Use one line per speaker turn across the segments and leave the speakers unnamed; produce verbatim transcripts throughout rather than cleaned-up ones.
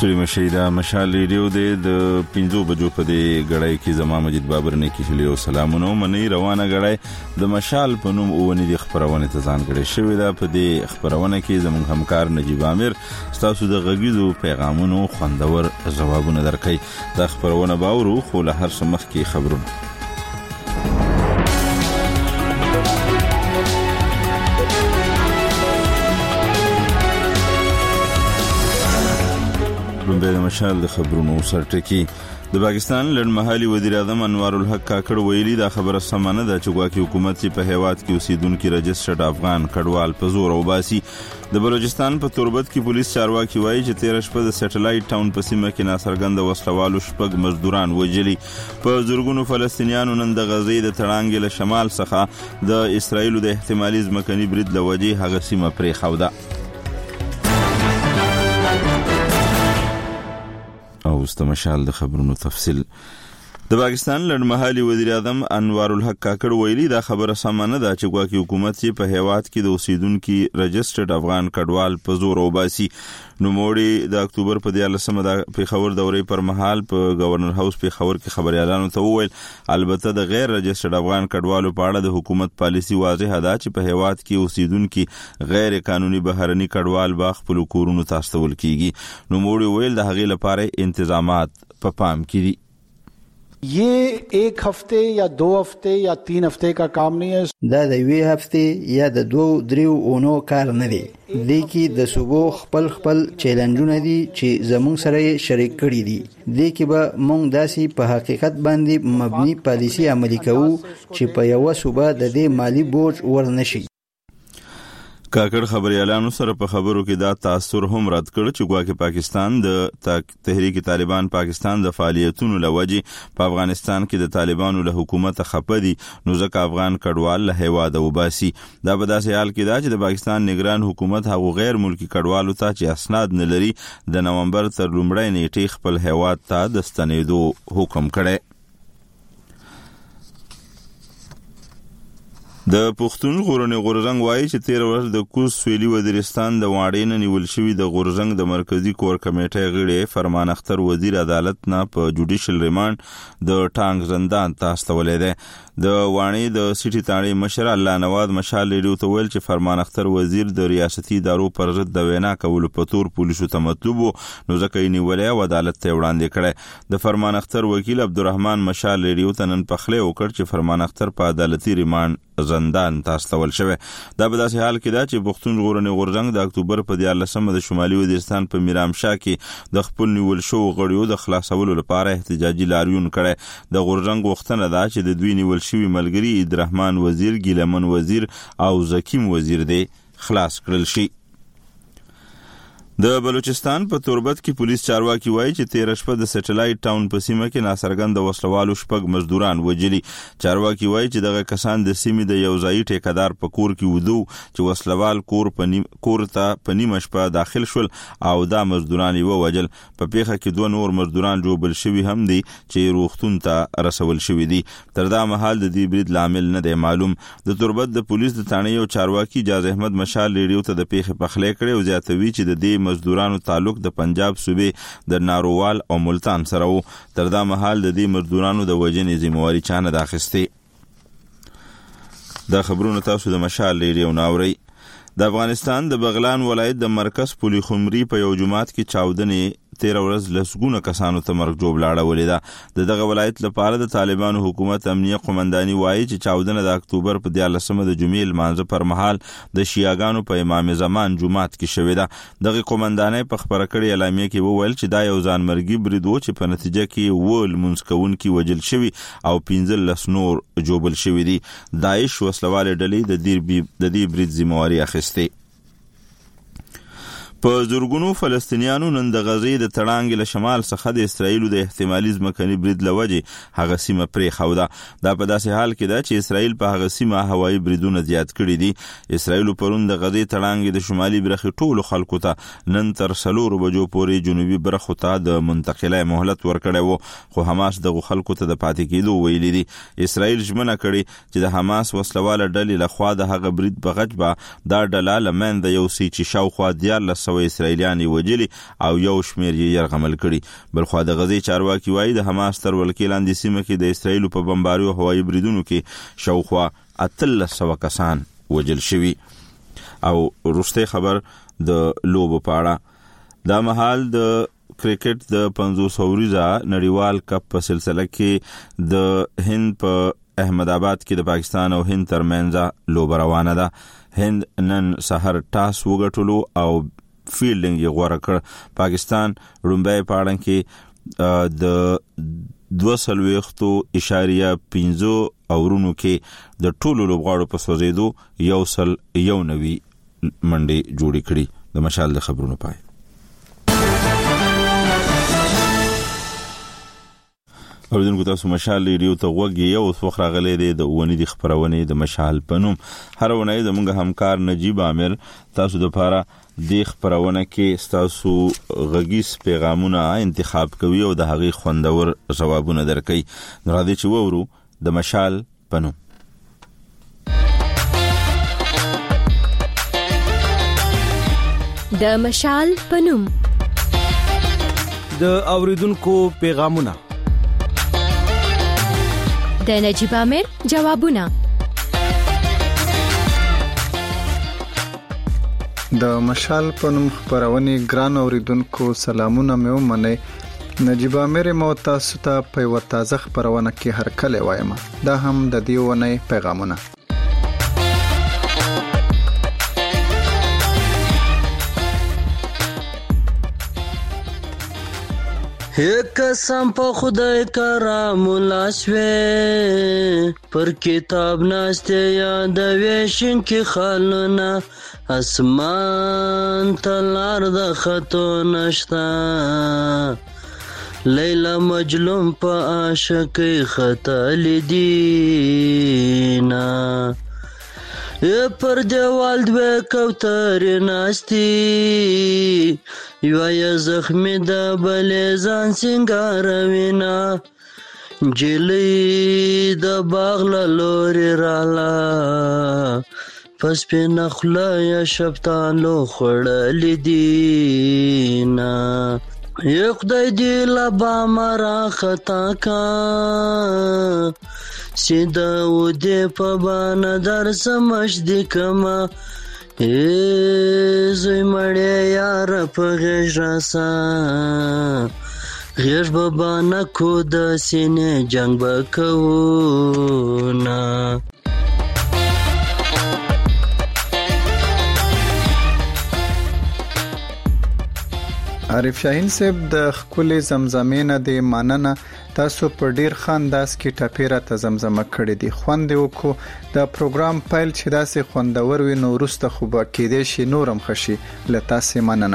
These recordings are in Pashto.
ستړي مشي دا مشال ریډیو د پنځو بجو په دې غړای کې زما مجید بابر نه کیشلی او سلامونه منی روانه غړای د مشال په نوم اونې د خبرونه ته ځان غړي شوې ده. په دې خبرونه کې زموږ همکار نجیب عامر تاسو د غږیزو پیغامونو خوندور ځوابونه درکړي. دا خبرونه باورو خو له هر څه مخکې خبرونه د مشال د خبرونو سرټکی. د پاکستان لړمحلي وزیر اعظم انوار الحق کاکړ ویلي دا خبره سمانه ده چې ګواکې حکومت په هیواد کې اوسیدونکو رجسټرډ افغان کډوال په زور او باسي. د بلوچستان په توربت کې پولیس چارواکي وایي چې تیر شپه د سټلایټ ټاون په سیمه کې ناڅرګند وسلوالو شپږ مزدوران وژلي. په زورګونو فلسطینیانو نن د غزې د تړانګې له شمال څخه د اسرایلو د احتمالي ځمکني برید له وجې هغه سیمه پرېښوده. او استمشال د خبرونو تفصیل. د پاکستان لړمحلي وزیر اعظم انوار الحق کاکړ ویلي دا خبره سمانه ده چې ګواکې حکومت په هیواد کې د اوسیدونکو رجسټرډ افغان کډوال په زور او باسي. نو موړي د اکتوبر په دیارلسمه د پیښور دورې پر مهال په گورنر هاوس پیښور کې خبريالانو ته وویل البته د غیر رجسټرډ افغان کډوالو په اړه د حکومت پالیسی واضح ده چې په هیواد کې اوسیدونکو غیر قانوني بهرني کډوال با خپل کورونو ته استول کیږي. نو موړي ویل د هغې لپاره انتظامات په پام کې دي.
یہ ایک ہفتے یا دو ہفتے یا تین ہفتے کا کام نہیں ہے.
دا د وی هفته یا د دو دریو اونو کار نه دی. لیکي د صوبو خپل خپل چیلنجونه دي چې زموږ سره شریک کړي دي. لیکي به موږ داسې په حقیقت باندې مبني پالیسی عملي کوو چې په یو صوبه د دې مالی بوج ورنشي.
کاکړ خبريالانو سره په خبرو کې دا تاثر هم رد کړ چې ګواکې پاکستان د تحریک طالبان پاکستان د فعالیتونو لوجې په افغانستان کې د طالبانو له حکومت خپدي نو ځکه افغان کډوال له هیواد وباسي. دا په داسې حال کې دا چې د پاکستان نگران حکومت هغه غیر ملکی کډوالو ته چې اسناد نه لري د نومبر تر لومړۍ نیټې خپل هیواد ته د ستنېدو حکم کړی. د پښتون غورنې غورزنګ وایي چې تیر ورځ د کوز سویلي وزیرستان د واړې نه نیول شوی د غورزنګ د مرکزی کور کمیټې غړي فرمان اختر وزیر عدالت نه په جوډیشل ریماند د ټانګ زندان ته استولې ده. د وانی د سټي تاړي مشر الله نواز مشال ریډیو ته ویل چې فرمان اختر وزیر د ریاستي ادارو پر ضد د وینا کولو په تور پولیسو ته مطلوب نو ځکه یې نیولې او عدالت ته وړاندې کړي. د فرمان اختر وکیل عبدالرحمن مشال ریډیو ته نن پخله وکړ چې فرمان اختر په عدالتي ریماند زندان تاستول شوی. دا په داسې حال کې دا چې پښتون غورنې غورزنګ د اکتوبر په دیارلسمه د شمالي وزیرستان په میرامشاه کې د خپل نیول شو غړیو د خلاصولو لپاره احتجاجي لاریون کړي. د غورزنګ وختنه دا چې د دوی نیول شوی ملګری عبدالرحمن وزیر ګیلمن وزیر او زکیم وزیر دی خلاص کړل شي. د بلوچستان په توربت کې پولیس چارواکي وایي چې تیر شپه د سټلایټ ټاون په سیمه کې ناڅرګند وسلوالو شپږ مزدوران وژلي. چارواکي وایي چې دغه کسان د سیمې د یو ځایي ټیکدار په کور کې ودو چې وسلوال کور په نیم کور ته په نیمه شپه داخل شول او دا مزدوران یې ووژل. په پیښه کې دوه نور مزدوران جوړل شوي هم دي چې روغتون ته رسول شوي دي. تر دا مهال د دې برید لامل نه دی معلوم. د توربت د پولیس د تانه یو چارواکي جاز احمد مشال ریډیو ته د پیښې پخلی کړی او زیاتوي چې د دې مزدورانو تعلق د پنجاب صوبې د نارووال او ملتان سره وو. تر دا مهال د دې مزدورانو د وژنې ذمہواری چا نه اخیستې. دا خبرونه تاسو د مشال ریډیو ناوري. د افغانستان د بغلان ولایت د مرکز پولی خمري په یو جماعت کې چاودنې تیر ورځ لسګونه کسانو ته مرګ جوړ لاړولې ده. د دغه ولایت لپاره د طالبانو حکومت امنیه قومنداني وایي چې چاودنه د اکتوبر په دیارلسمه د جمعې لمانځه پر مهال د شیعاګانو په امام زمان جماعت کې شوې ده. دغه قومنداني په خبره کړې اعلامیه کې وویل چې دا یو ځانمرګي برید و چې په نتیجه کې ول منځکونکي وژل شوي او پنځلس نور جوړل شوي دي. داعش وسلوال ډلې د دې د دې برید ذمہواری اخیستې. په زورګونو فلسطینیانو نن د غزې د تړانګې له شمال څخه د اسرایلو د احتمالي ځمکني برید له وجې هغه سیمه پرېښوده. دا په داسې حال کې ده چې اسرایل په هغه سیمه هوایي بریدونه زیات کړي دي. اسرایلو پرون د غزې تړانګې د شمالي برخې ټولو خلکو ته نن تر څلورو بجو پورې جنوبي برخو ته د منتقلۍ مهلت ورکړی و، خو حماس دغو خلکو ته د پاتې کېدو ویلي دي. اسرایل ژمنه کړې چې د حماس وسلواله ډلې لخوا د هغه برید په غچ به دا ډله له منځه یوسي چې شاوخوا دیارلس سوه اسرایلیان وژلي او یو شمېر یې یرغمل کړي. بلخوا د غزې چارواکي وایي د حماس تر ولکې لاندې سیمه کې د اسرایلو په بمباري او هوایي بریدونو کې شاوخوا اتلس سوه کسان وژل شوي. او وروستی خبر د لوبو په اړه. دا مهال د کرکټ د پنځوس اوریزه نړیوال کپ په سلسله کې د هند په احمد آباد کې د پاکستان او هند ترمنځ لوبه روانه ده. هند نن سحر ټاس وګټلو او فیلډینګ یې غوره کړ. پاکستان لومړی په اړه کې د دوه څلوېښتو اشاریه پنځه اورونو کې د ټولو لوبغاړو په سوځېدو یو سل یو نوي منډې جوړې کړي. د مشال د خبرونو پای. اوریدونکو تاسو مشال ریډیو ته غوږی یو وخت راغلی دی د ونې د خبرونې د مشال پنوم. هر ونې د موږ همکار نجیب عامر تاسو د لپاره د خبرونه کې تاسو غږیز پیغامونه انتخاب کوي او د هغې خوندور جوابونه درکوي. نو راځئ چې وورو د مشال پنوم.
د مشال پنوم
د اوریدونکو پیغامونه
د نجیب عامر جوابونه.
د مشال پنوم خبرونه ګران اوریدونکو سلامونه مې ومنئ. نجیب عامر مو تاسو ته په یو تازه خبرونه کې هر کله وایم. دا هم د دې ونې پیغامونه.
یک قسم په خدای کرام لاسوي پر کتاب ناشته یادوي شین کې خالونه اسمان تلار د خطو نشتا لیلا مجلوم په عاشقی خطا لیدینا ی پر دیوال دوی کوتری ناستی یوی زخمی دا بلی زان سنگاروینا جلی دا باغلا لوری رالا پس پی نخلا شبتان لو خوڑلی دینا یک خدای دی لبا مرا خطا کا سیده و دی پا بانا در سمش دی کما ای زوی مڑی یار پا غیش راسا غیش بابا نکو دا سینه جنگ بکونا.
عارف شاهین صاحب د خپل زمزمینه د ماننه تاسو په ډیر خانداس کې ټاپیره ته زمزمه کړې دي. خوند وکړو د پروګرام پایل چې داسې خوندور وي نو وروسته خو به کېدې شي نورم خشي. له تاسې مننه.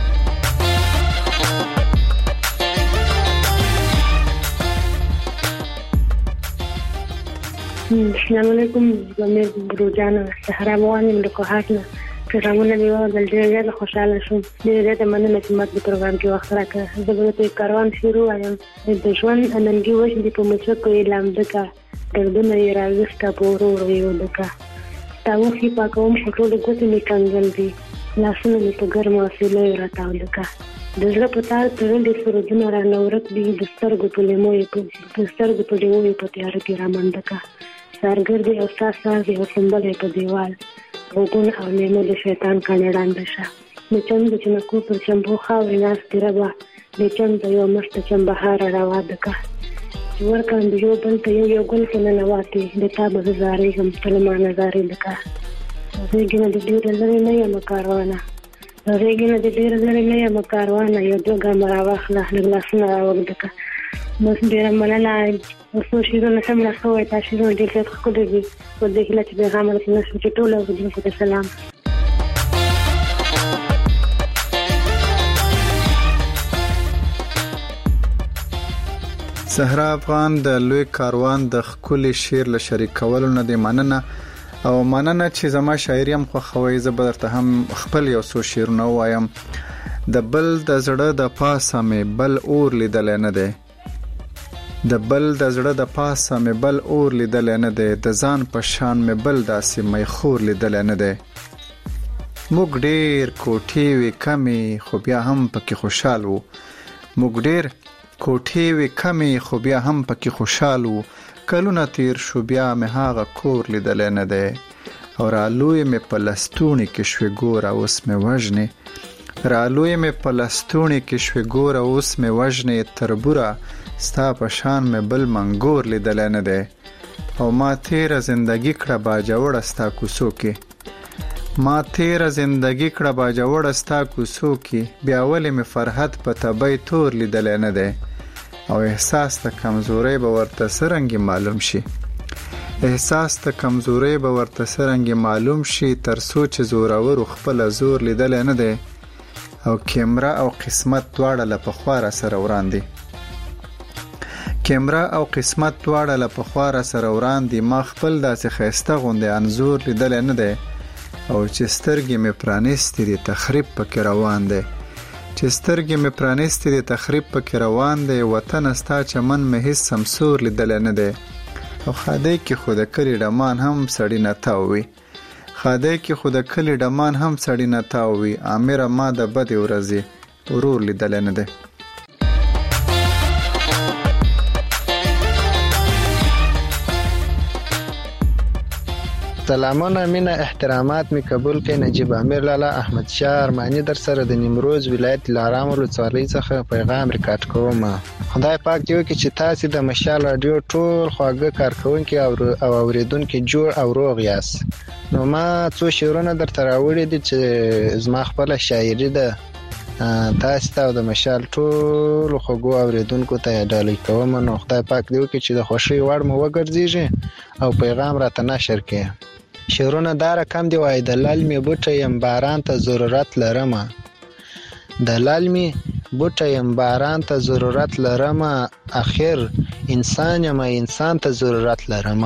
السلام علیکم. زمیر روزانه صحرا موانیم لکوهاتنا پیغامونه دی او د ډېر زیات خوشاله شوم. ډېر زیات مننه چې ماته په پروګرام کې وخت راکړ. زه به ته کاروان شروع وایم. د ژوند اننګي وښ دی په مچو کې لامده کا دردونه یې راوسته په ورو ورو یو دکا تاوخي پاکوم ټول ګوتې مې کنګل دي لاسونه مې په ګرمه وسیله راتاو دکا د زړه په تار تړلې سرودونه را نورت دي د سترګو په لیمو یې په سترګو په لیمو یې په تیاره کې رامنډه کا سارګردي او ساسازي او سمبل یې په دیوال وګون او لیمو د شیطان کانډان دشه د چند د چنکو پر چمبو خاورې ناستې ربه د چند یو مشته چمبهاره روا دکه چې ورکان د یو بل ته یو یو ګل کې ننواتې د تا به زه زارېږم تل ما نظارې دکه زېږې نه د ډېره لرې نه یم کاروانه زېږې نه د ډېره لرې نه یم کاروانه یو دوه ګامه راواخله لږ لاسونه راوږدکه بس ډېره مننه څو شیرونه سمړه ښه وایي تا شیرونه ډېر زیات ښکلي دي په دې هیله چې پیغام رسېدلی شو چې ټولو اورېدونکو ته سلام.
صحرا افغان د لوی کاروان د ښکلي شعر له شریکولو نه دی مننه او مننه چې زما شاعري هم خوښوئ. زه به درته هم خپل یو څو شعرونه ووایم. د بل د زړه د پاسه مې بل اور لیدلی نه دی د بل د زړه د پاسه مې بل اور لیدلی نه دی د ځان په شان مې بل داسې میخور لیدلی نه دی موږ ډېر کوټې وې کمې خو بیا هم پکې خوشحال وو موږ ډېر کوټې وې کمې خو بیا هم پکې خوشحال وو کلونه تیر شو بیا مې هغه کور لیدلی نه دی او رالوی مې په لستوڼي کې شوې ګوره اوس مې وژنې رالوی مې په لستوڼي کې شوې ګوره اوس مې وژنې تربوره ستا په شان مې بل منګور لیدلی نه دی او ما تیره زندگی کړه باجوړه ستا کوڅو کې ما تیره زندگی کړه باجوړه ستا کوڅو کې بیا ولې مې فرحت په تبی تور لیدلی نه دی او احساس ته کمزورۍ به ورته څرنګې معلوم شي احساس ته کمزورۍ به ورته څرنګې معلوم شي تر څو چې زورورو خپله زور لیدلی نه دی او کیمرا او قسمت دواړه له پخوا را سره وران دي کیمرا او قسمت دواړه له پخوا را سره وران دي ما خپل داسې ښایسته غوندې انځور لیدلی نه دی او چې سترګې مې پرانیستې دي تخریب پکې روان دی چې سترګې مې پرانیستې دي تخریب پکې روان دی وطنه ستا چمن مې هېڅ سمسور لیدلی نه دی او خادی کې خو د کلي ډمان هم سړی نه تاو وي خادی کې خو د کلي ډمان هم سړی نه تاو وي امره ما د بدې ورځې ورور لیدلی نه دی
سلامونه مینه احترامات می قبول کړئ نجیب امیر لالا احمد شاه ارمانی در سره د نیمروز ولایت دلارام ولسوالۍ څخه پیغام ریکارډ کوم خدای پاک دې وکړي چې تاسو د مشال رادیو ټول خواږه کارکونکي او اوریدونکي جوړ او روغ یاست نو ما څو شعرونه درته راوړي دي چې زما خپل شاعري ده تاسو ته د مشال ټول خوږو اوریدونکو ته ډالۍ کوم نو خدای پاک دې وکړي چې د خوښۍ وړ مو وګرځيږي او پیغام راته نشر کړي شعرونه دا رقم دی وای د لالمي بوټه يم باران ته ضرورت لرم د لالمي بوټه يم باران ته ضرورت لرم اخر انسان یم انسان ته ضرورت لرم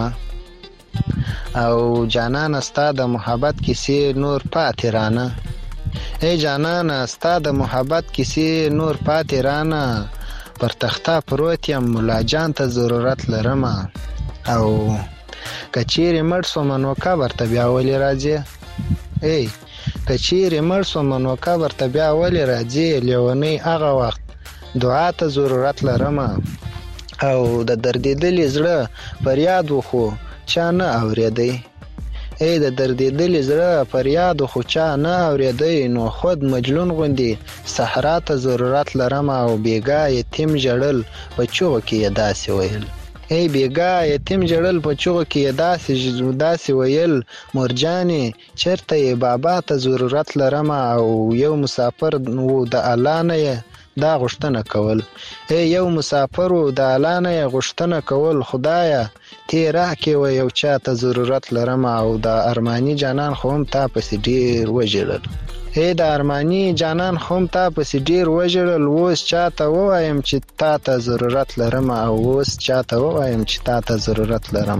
او جانان استا د محبت کیسې نور پاتې رانه ای جانان استا د محبت کیسې نور پاتې رانه پر تخته پروت یم مولا جان ته ضرورت لرم او کچېرې مړ سوم نو قبر ته بیا ولې راځې ای کچېرې مړ سوم نو قبر ته بیا ولې راځې لیونی هغه وخت دعا ته ضرورت لرم او د دردېدلې زړه فریاد وخو چا نه اورېدی ای د دردېدلې زړه فریاد خو چا نه اورېدی نو خود مجنون غوندې صحرا ته ضرورت لرم او بیګا یتیم ژړل په چوغو کې یې داسې ویل ای بیګا یتیم جړل په چوغو کې داسې داسې ویل مورجانې چرته یې بابا ته ضرورت لرم او یو مسافر وو د الله نه دا غوښتنه کول ای یو مسافر وو د الله نه غوښتنه کول خدایا تیرا کې و یو چا ته ضرورت لرم او د ارمانی جانان خو هم تا پسې ډیر وژړل ای د ارمانی جانان خو هم تا پسې ډیر وژړل اوس چاته ووایم چې تا ته ضرورت لرم او اوس چاته ووایم چې تا ته ضرورت لرم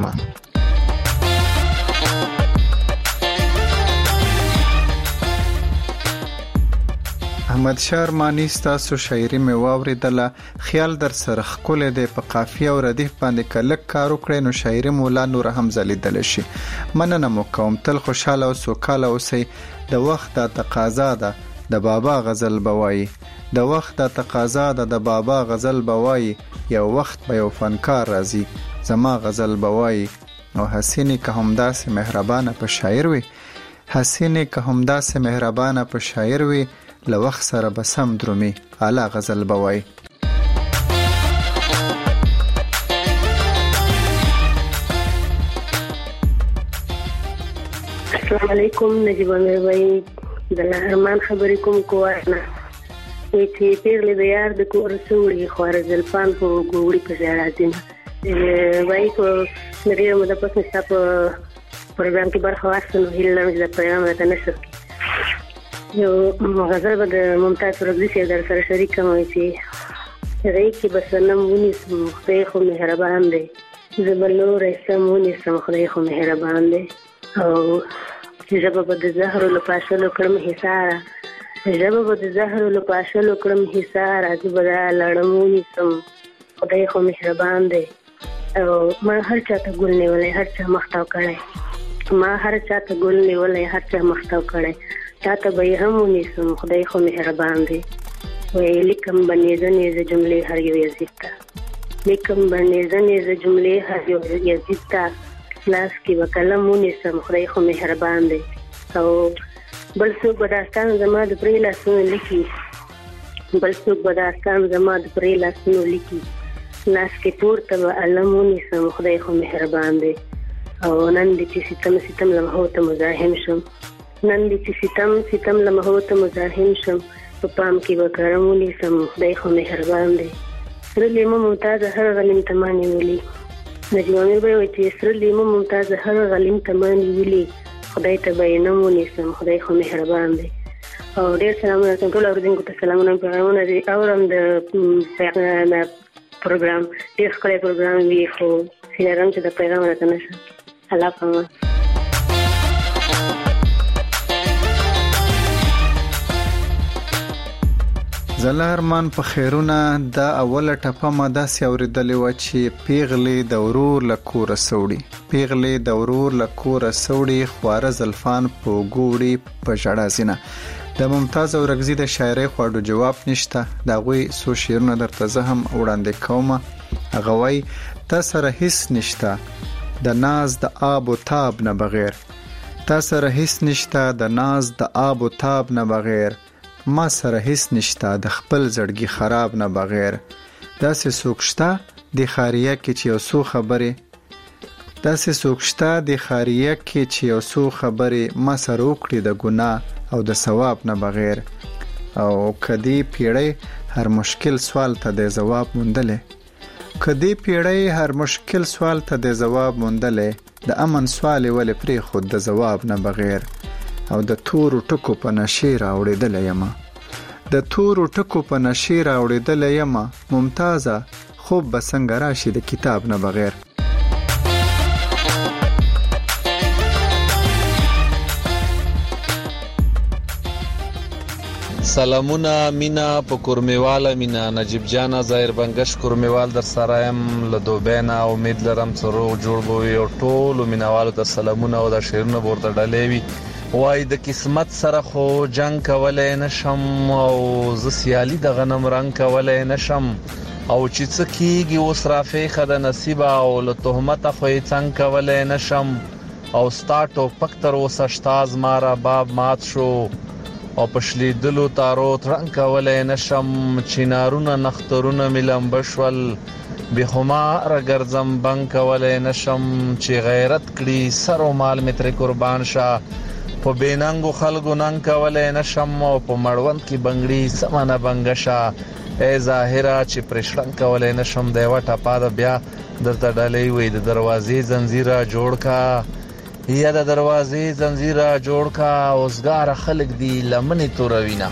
احمد شاه ارمانی ستاسو شاعري مې واورېدله خیال در سره ښکلی دی په قافیه او ردیف باندې که لږ کار وکړئ نو شاعري مو لا نوره هم ځلیدلی شي مننه مو کوم تل خوشحاله او سوکاله اوسئ د وخت دا تقاضا ده د بابا غزل به وایي د وخت دا تقاضا ده د بابا غزل به وایي یو وخت به یو فنکار راځي زما غزل به وایي او حسینې که همداسې مهربانه په شاعر وي حسینې که همداسې مهربانه په شاعر وي له وخت سره به سم درومي اعلی غزل به وایي
السلام علیکم نجیب امیر بھائی د ارمان خبرې کوم کوانه وی چې پیغلې د یار د کور سوړي خوار زلفان په ګوړي په ځړاتین وای کو مې موږ د پښتو په پروګرام کې برخه واخلو هیله لرم چې د پیغام راته نشر یو غزل به د ممتاز رضوی سره در سره شریک کوم چې هغه کې بس نم ونی خدای خو مهربان دی زبلور سمونی سم خدای خو مهربان دی او ژبه به د زهر له پاشلو کړم حصاره ژبه به د زهر له پاشلو کړم حصاره زبدا لړمونی سم خدای خو مهربان دی او ما هر چاته ګل نیولې هر چا مختاو کړي ما هر چاته ګل نیولې هر چا مختاو کړي تا ته به هم ونیسم خدای خو مهربان دی. وی لیکم بنیزه نیزه جمله هر یو یزید ته، لیکم بنیزه نیزه جمله هر یو یزید ته، لاس کې به قلم ونیسم خدای خو مهربان دی. او بل څوک به داستان زما د پرې لاسونو لیکي، بل څوک به داستان زما د پرې لاسونو لیکي، لاس کې پورته به علم ونیسم خدای خو مهربان دی. او نن دې چې ستم ستم لمحو ته مزاحم شم، نن دې چې ستم ستم لمحو ته مزاحم شم، په پام کې به کرم ونیسم خدای خو مهربان دی. سره لیمو ممتازه هر غلیم ته ما نیولي، نجیب امیر به وایي چې سره لیمو ممتازه هر غلیم ته ما نیولي، خدای ته به یې نوم ونیسم خدای خو مهربان دی. او ډېر سلامونه کوم ټولو اورېدونکو ته، سلامونه پیغامونه دي اورم د پروګرام، ډېر ښکلی پروګرام وي، خو هیله لرم چې د پیغام راته نشم. الله پامان.
زله ارمان په خیرونه د اوله ټپه ما داسې اورېدلې وه چې پیغلې د ورور له کوره سوړي، پیغلې د ورور له کوره سوړي، خواره زلفان په ګوړي په ژړا زینه. د ممتاز اورکزي د شاعرۍ خواړو جواب نشته، د هغوی څو شعرونه درته زه هم وړاندې کومه. هغه وایي تا سره هیڅ نشته د ناز د آب و تاب نه بغیر، تا سره هیڅ نشته د ناز د آب و تاب نه بغیر، ما سره هیڅ نشته د خپل زړګي خراب نه بغیر. داسې څوک شته د خاریه کې چې یو څو خبرې، داسې څوک شته د خاریه کې چې یو څو خبرې ما سره وکړي د ګناه او د ثواب نه بغیر. او کدی پیړۍ هر مشکل سوال ته د جواب موندلې، کدی پیړۍ هر مشکل سوال ته د جواب موندلې، د امن سوال ولې پرې خود د جواب نه بغیر. او د تورو ټکو په نشي راوړېدلی یمه، د تورو ټکو په نشي راوړېدلی یمه، ممتازه خوب به څنګه راشي د کتاب نه بغیر.
سلامونه مینا په کورمیواله مینا، نجیب جانا ظاهر بنگش کورمیوال در سره یم له دوبۍ نه. امید لرم چې روغ جوړ به وي او ټولو مینوالو ته سلامونه او د شعرونه به ورته ډلې وي. وای د قسمت سره خو جنگ کولی نشم، او زه سیالي د غنم رنگ کولی نشم، او چې څه کېږي اوس رافیښه د نصیب، او له تهمته خو یې څنګ کولی نشم، او ستا ټوپک تر اوسه شته زما رباب مات شو، او په شلیدلو تارو ترنګ کولی نشم، چینارونه نخترونه مې لمبه شول، بې خماره ګرځم بنګ کولی نشم، چې غیرت کړي سر و مال مې ترې قربان شه، په بیننګو خلکو ننګ کولی نشم، او په مړوند کې بنګړي سمنه بنګه شه. ای ظاهره چې پرې شړنګ کولی نشم، د یوه ټپه ده بیا درته ډلې وي، د دروازې زنځیره جوړ کا، یا د دروازې زنځیره جوړ کا، اوزګاره خلک دي لمنې توروینه.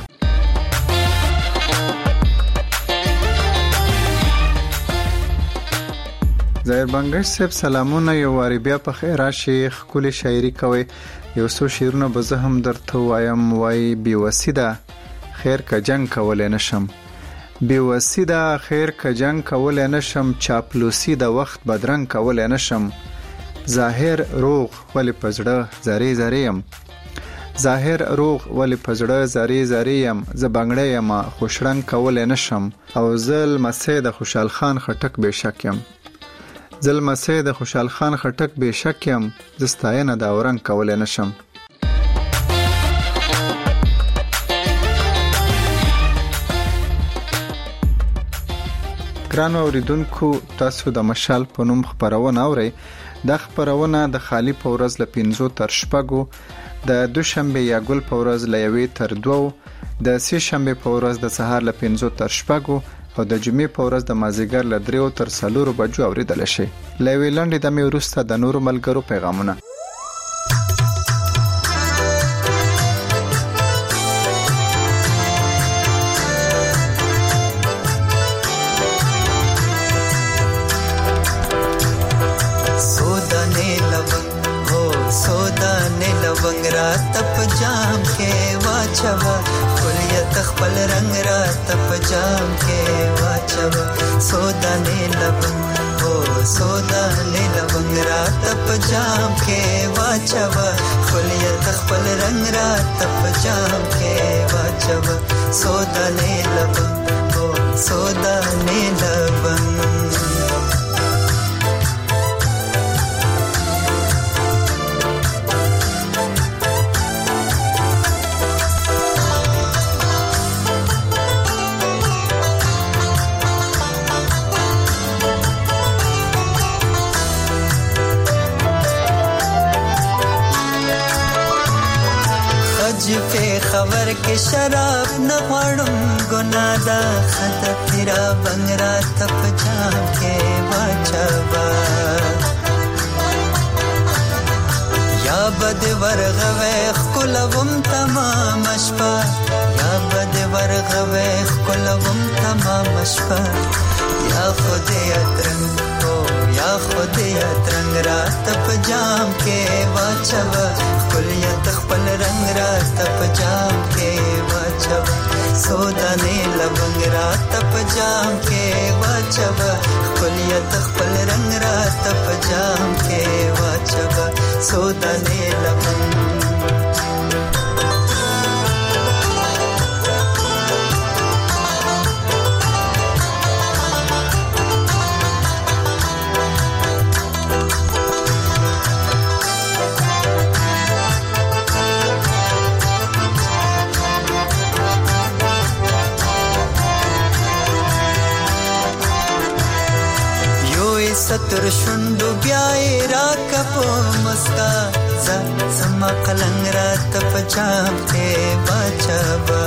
ظاهر بنگش صاحب سلامونه، یو واری بیا په خیر راشي، ښکلې شاعري کوئ. یو څو شعرونه به زه هم درته ووایم. وایي بېوسي ده خیر که جنګ کولی نشم، بېوسي ده خیر که جنګ کولی نشم، چاپلوسي د وخت بدرنګ کولی نشم، ظاهر روغ ولې په زړه زارې زارې یم، ظاهر روغ ولې په زړه زارې زارې یم، زه بنګړی یم خو شړنګ کولی نشم، او زه لمسی د خوشحال خان خټک بې شک یم، زه لمسی د خوشحال خان خټک بې شک یم، زه ستاینه د اورنګ کولی نشم. ګرانو اوریدونکو، تاسو د مشال په نوم خپرونه اورئ. دا خپرونه د خالی په ورځ له پنځو تر شپږو، د دوشنبه یا ګل په ورځ له یوې تر دوو، د سې شنبه په ورځ د سهار له پنځو تر شپږو، او د جمعې په ورځ د مازیګر له دریو تر څلورو بجو اوریدلی شئ. له یوې لنډې دمې وروسته د نورو ملګرو پیغامونه.
لونګ را تپ جام کې واچوا، کلیت خپل رنگ را تپ جام کې واچوا، سودا نه لونګ او سودانې لونګ راته په جام کې واچوه خلیت خپل رنگ راته په جام کې واچوه سودانې لونګ او سودانې لونګ په خبر کې شراب نه غواړم ګناه ده خطه تیرا بنګ راته په جام کې واچوه یا بد ورغوي ښکلوم تمام شپه یا بد ورغوي ښکلوم تمام شپه یا خدای اترنګ او یا خدای اترنګ راته په جام کې واچوه خلیت خپل رنگ راته په جام کې واچوه سودانې لونګ راته په جام کې واچوه خلیت خپل رنگ راته په جام کې واچوه سودانې لونګ ستر شوندو بیاي را کپو مستا ز سما قلنګ رات په جام کې واچوه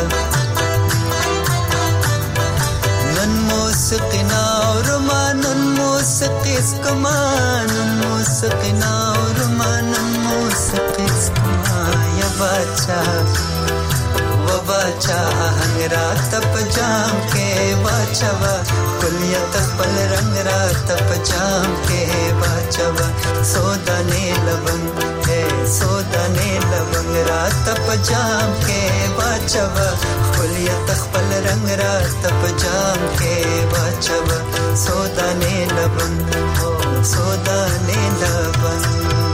نن موسیقي نور ما نن موسیقي سکما نن موسیقي نور ما نن موسیقي سکما یا بچا و بچا هنګرات په جام کې واچوه خلیت خپل رنگ رات په جام کې واچوه سودانې لونګ اے سودانې لونګ رات په جام کې واچوه خلیت خپل رنگ رات په جام کې واچوه سودانې لونګ او سودانې لونګ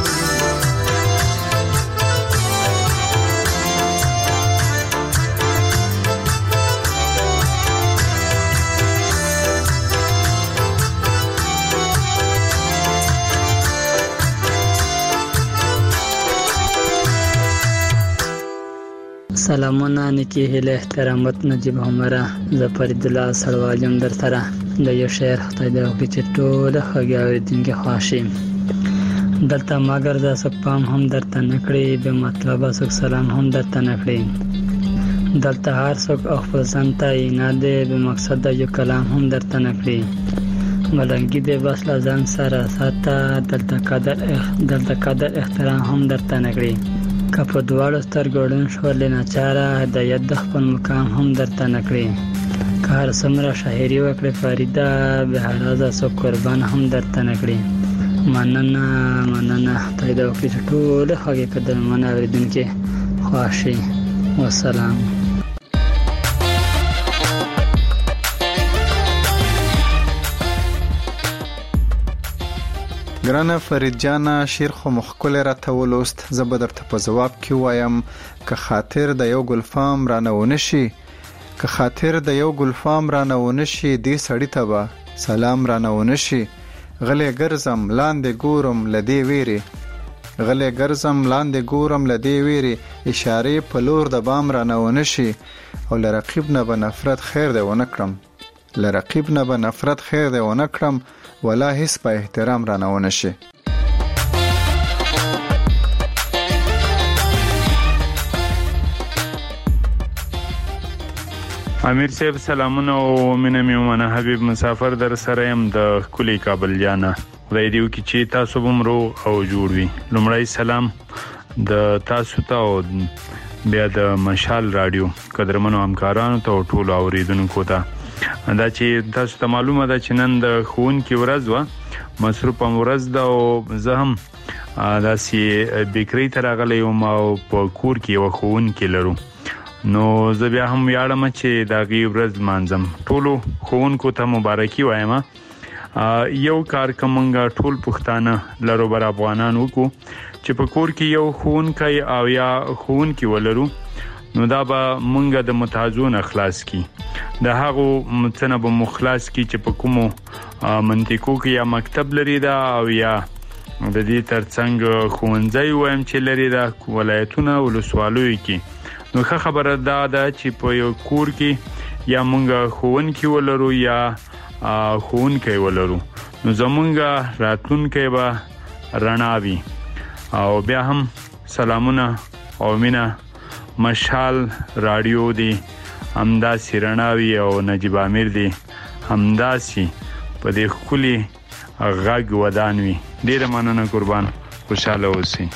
سلامونه نیکی هیله احترامات نجیب همرا ز فرید الله سړوالیم در سره د یو شعر خدای دې وکړي چې ټول ښه اورېدونکي خواشي دلته مګر د څوک پام هم درته نه کړي بې مطلبه څوک سلام هم درته نه کړي دلته هر څوک او خپل ځان ته نه دی بې مقصده یو کلام هم درته نه کړي ملنګي دې بس له ځان سره ساته دلته قدر دلته قدر احترام هم درته نه کړي که په دواړو سترګو ړوند شولې ناچاره هدایت د خپل مقام هم درته نه کړي که هر څومره شاعري وکړې فریده بېحرازه څوک قربان هم درته نه کړي مننه مننه خدای دې وکړي چې ټول هغې قدرمن اورېدونکي خوښ شي والسلام
ګرانه فرید جانا شیر خو مخکل را ته ولوست زه به درته په جواب کې وایم که خاطر د یو ګلفام رانه ونشي که خاطر د یو ګلفام رانه ونشي دې سړی ته به سلام رانه ونشي غلې ګرځم لاندې ګورم لدې ویری غلې ګرځم لاندې ګورم لدې ویری اشاره په لور د بام رانه ونشي او لرقیب نه به نفرت خیر دی ونه کړم لرقیب نه به نفرت خیر دی ونه کړم ولا هیڅ په احترام رانه ونشي
امیر صاحب سلامونه او مینه میومنه حبیب مسافر در سره يم د کلی کابل جانا خدای دې وکړي چې تاسو هم روغ او جوړ وي لومړی سلام د تاسو ته او بیا د مشال رادیو قدرمنو همکارانو ته او ټولو اوریدونکو ته دا چې تاسو ته معلومه ده چې نن د ښوونکي ورځ وه مصروفه ورځ ده او زه هم داسې بیکرۍ ته راغلی وم او په کور کې یوه ښوونکي لرو نو زه بیا هم ویاړم چې د هغې ورځ لمانځم ټولو ښوونکو ته مبارکي وایم یو کار کومنګ ټول پښتانه لرو بر افغانان وکړو چې په کور کې یو خونکای او یا خونکی ولرو نو دا به مونږه د متازون اخلاص کی د هغه متنه به مخلاص کی چې په کومو منطقو کې یا مکتب لري دا او یا د دې ترڅنګ خوندځي وایم چې لري دا ولایتونه ولسوالوي کې نو ښه خبره دا ده چې په یو کور کې یا مونږه خونکی ولرو یا خونکی ولرو نو زمونږه راتلونکي به رڼاوي او بیا هم سلامونه او مینا مشال رادیو دی همدا سیرناوی او نجیب امیر دی همدا سی په دې خولي غږ ودانوي ډیر مننه قربان خوشاله اوسئ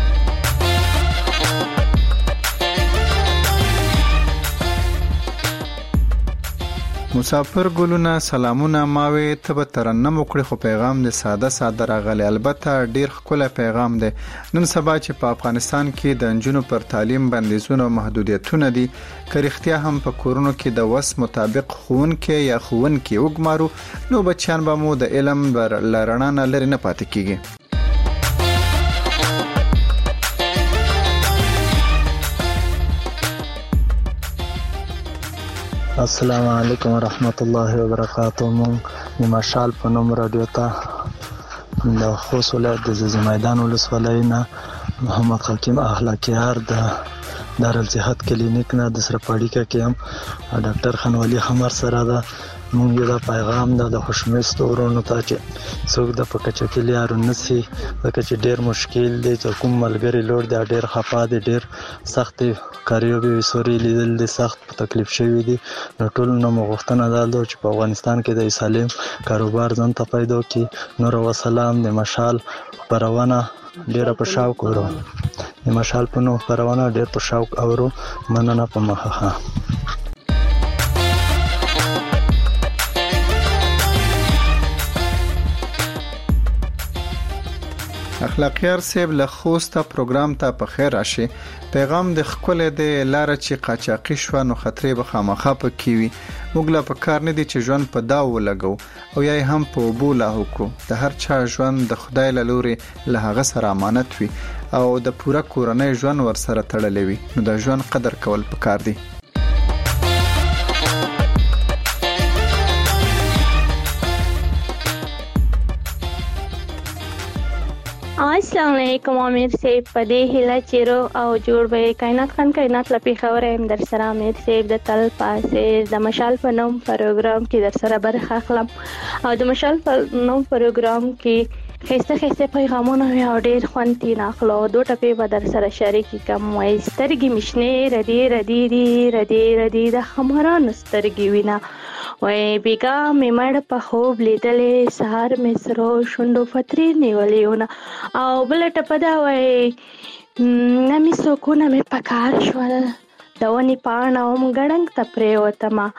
مسافر ګلونه سلامونه ماوي ته به ترنم وکړي خو پیغام د ساده ساده راغلی البته ډیر ښکلی پیغام دی نن سبا چې په افغانستان کې د نجونو پر تعلیم بندیزونه او محدودیتونه دي که رښتیا هم په کورونو کې د وس مطابق ښوونکي یا ښوونکي وګمارو نو بچیان به مو د علم له رڼا نه لرې نه پاتې کیږي
السلام علیکم ورحمت الله وبرکاته مونږ د مشال په نوم رادیو ته د خوست ولایت د زیزی میدان ولسوالۍ نه محمد حکیم اخلاقیار د دارالجهاد کلینیک نه د سرپاړیکا کې هم ډاکټر خانوالي خمر سره ده مونږ دا پیغام ده د خوشمست ورونو ته چې څوک د پکچکلی یارو نسی ځکه چې ډیر مشکل دی چې کوم ملګری لور دی ډیر خفا دی ډیر سخت کاریو به سوري لیدل د سخت تکلیف شوی دی نو ټول نو مغفتنه ده چې په افغانستان کې د سالم کاروبار ځان ته پیدا کی نور و سلام د مشال پرونه ډیر په شاوق ورو د مشال په نو پرونه ډیر په شاوق اورو مننه په مخه
اخلاقیار صاحب له خوسته پروګرام ته په خیر راشي پیغام د خپل د لار چې قاچاقي شو نو خطرې به خامخا پکې وي موږ لا په کار نه دي چې ژوند په داو لګو او یا هم په بوله وکړو د هر چا ژوند د خدای له لوري له هغه سره امانت وي او د پوره کورنۍ ژوند ور سره تړلې وي نو د ژوند قدر کول پکار دي
السلام علیکم امیر صاحب په دې هله چیرو او جوړ به کائنات خان کائنات لپی خبره هم در سره امیر صاحب د تل پاسه د مشال په نوم پروګرام کې در سره برخه اخلم او د مشال په نوم پروګرام کې خسته خسته پیغامونه او ډېر خوانتي ناخلو دوه ټپې به در سره شریک کوم وای سترګې مشنه ردی ردی ردی ردی د خمران سترګې وینا وای بیګا مې مړ په خوب لیدلې سهار مې سرو شوندو فتري نیولېونه او بل ټپه دا وای نمې سکونه مې پکار شول د ونې پاڼه هم ګړنګ ته پرېوتمه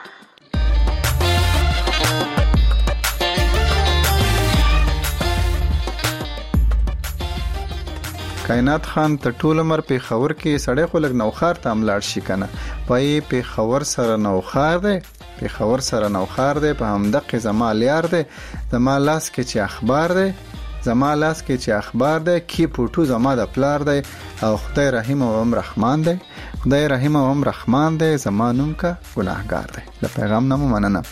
کائنات خان ته ټول عمر په خبر کې سړی خو لګ نوخار ته املاړ شي کنه پای په خبر سره نوخار دی په خبر سره نوخار دی په همدغه زمال یار دی زما لاس کې چې اخبار دی زما لاس کې چې اخبار دی کی پټو زما د پلار دی او خدای رحیم او رحمان دی خدای رحیم او رحمان دی زمانوم کا ګناهګار دی د پیغام نامو مننه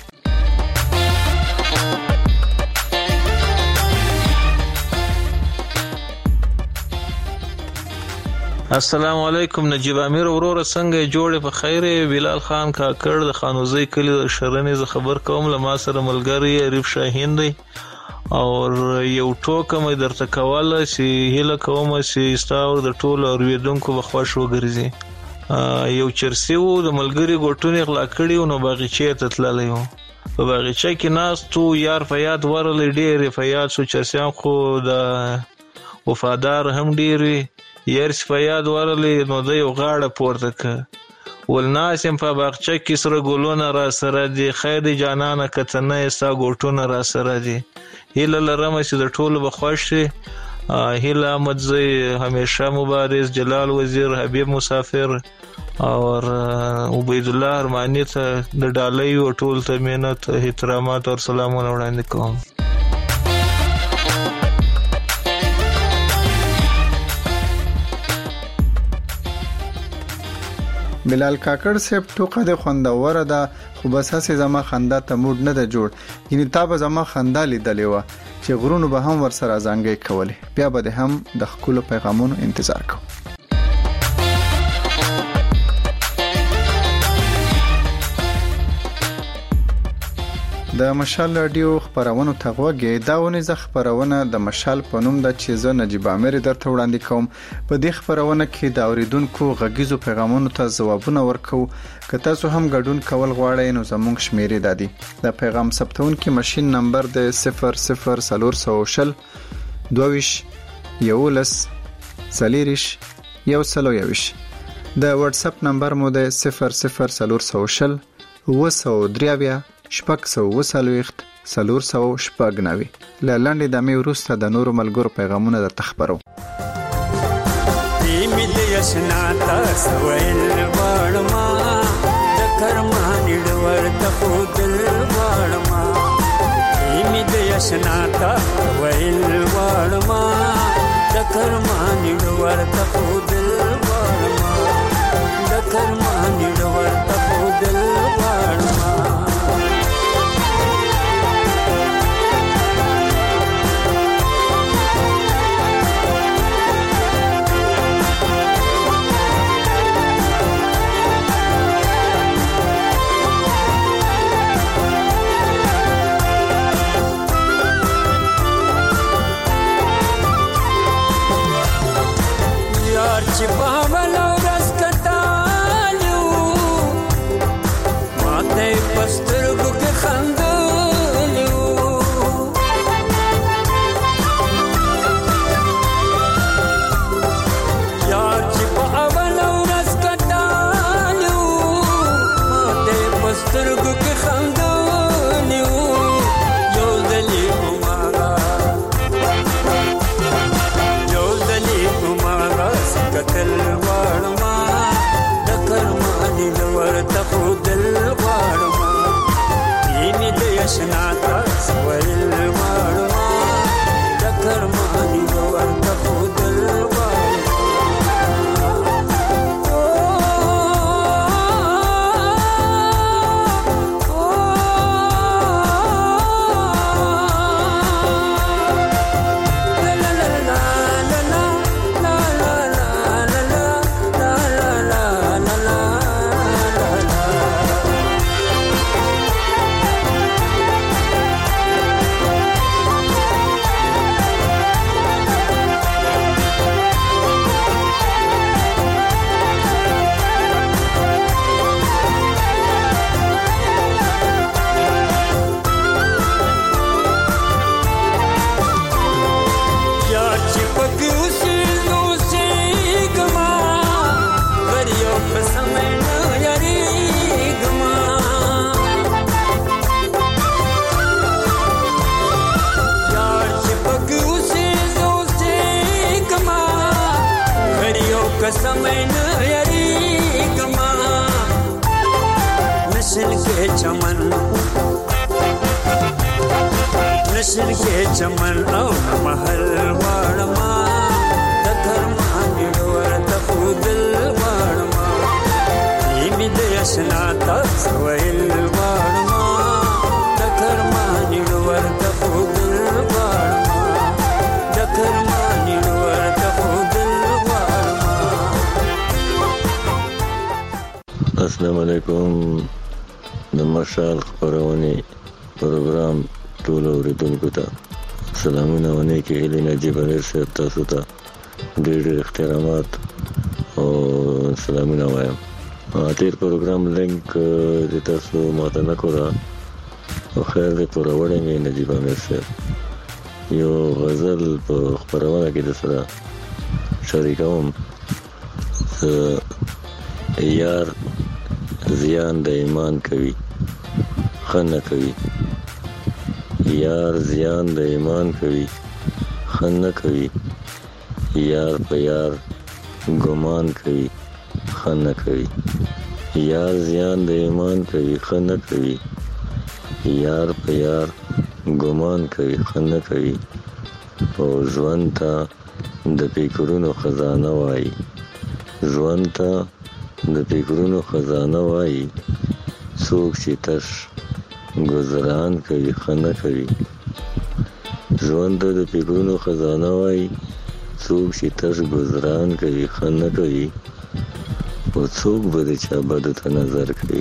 السلام علیکم نجیب امیر ورور څنګه جوړه په خیر بلال خان کاکړ د خانوزي کلی د شرنې ز خبر کوم لما سره ملګری عارف شاهین دی او یو ټوکه مې درته کوله چې هله کوم چې ستاور د ټولو اوریدونکو بخښ وګرځي یو چرسی وو د ملګری ګټونی غلا کړی نو باغچې ته تللی وو په باغچې کې ناس تو یار فیاد ورلې ډېر فیاد سو چرسیان خو د وفادار هم ډېر یار فیاد ورلې نو د یو غاړه پورته ک ولناسم په باغچه کې سره ګلونه را سره دي خیر جانانه کتنه استا ګټونه را سره دي هله لرم چې د ټولو بخښ هله احمدزی همیشه مبارز جلال وزیر حبیب مسافر او عبید الله ارمانی ته د ډالۍ او ټول ته مینت احترامات او سلامونه وړاندې کوم
بلال کاکړ صاحب ټوکه د خوندوره ده خو بس هسې زما خندا ته موډ نه ده جوړ یعنی تا به زما خندا لیدلې وه چې غرونو به هم ورسره ازانګۍ کولې بیا به د هم د ښکلو پیغامونو انتظار کوو. د مشال رادیو خبرونو ته غوږی دا ونیزه خبرونه د مشال په نوم د چې زه نجیب عامر درته وړاندې کوم. په دې خبرونه کې د اوریدونکو غږیزو پیغامونو ته ځوابونه ورکو. که تاسو هم ګډون کول غواړئ نو زموږ شمیرې دادي. د پیغام ثبتونکي ماشین نمبر د صفر صفر صفر شل دویش یولس سلیریش یو سلو یویش. د واتس اپ نمبر مو د صفر صفر صفر شل وسو دریاویا شپږ سو وسلويخت سلور سو شپږ نوي. له لاندې د مې وروسته د نورو ملګرو پیغامونه درته خبرو.
دې د یشنا تاسو ویل وړما د کرمانې ورته خودل وړما دې د یشنا تاسو ویل وړما د کرمانې ورته خودل وړما د کرمانې ورته خودل وړما چې باول ورځ کټالیو ماته پسترګو کې خندلیو یار چې باول ورځ کټالیو ماته پسترګو کې خندلیو یو دلی عمره یو دلی عمره کتل وړما د کرمانې ورته خودل وړما دې د یشنا تاسو ویل وړما د کرمانې ورته خودل سمین یری گما نشل کے چمن نشل کے چمن او محل وړما د کرمانې ورته خودل وړما دې د یشنا تاسو ویل وړما د کرمانې ورته خودل وړما د کرمانې ورته خودل.
السلام علیکم. د مشال خبرونه پروګرام ټول اوریدونکو ته سلامونه ونه کې هلي نجیب عامر صاحب تاسو ته ډېر ډېر احترامات او سلامونه وایم. تیر پروګرام لینک د تاسو ماته نه کړه او خیر دې پوره وړې مې نجیب عامر صاحب یو غزل په خبرونه کې د سره شریکوم. یار زیان د ایمان کوي خنه کوي یار زیان د ایمان کوي خنه کوي یار په یار ګمان کوي خنه کوي یار زیان د ایمان کوي خنه کوي یار په یار ګمان کوي خنه کوي او ژوند ته د فکرونو خزانه وای ژوند ته د فکرونو خزانه وایي څوک چې تش گذران کوي خنه کوي. ژوند د فکرونو خزانه وایي څوک چې تش گذران کوي خنه کوي. او څوک به د چا بدو ته نظر کوي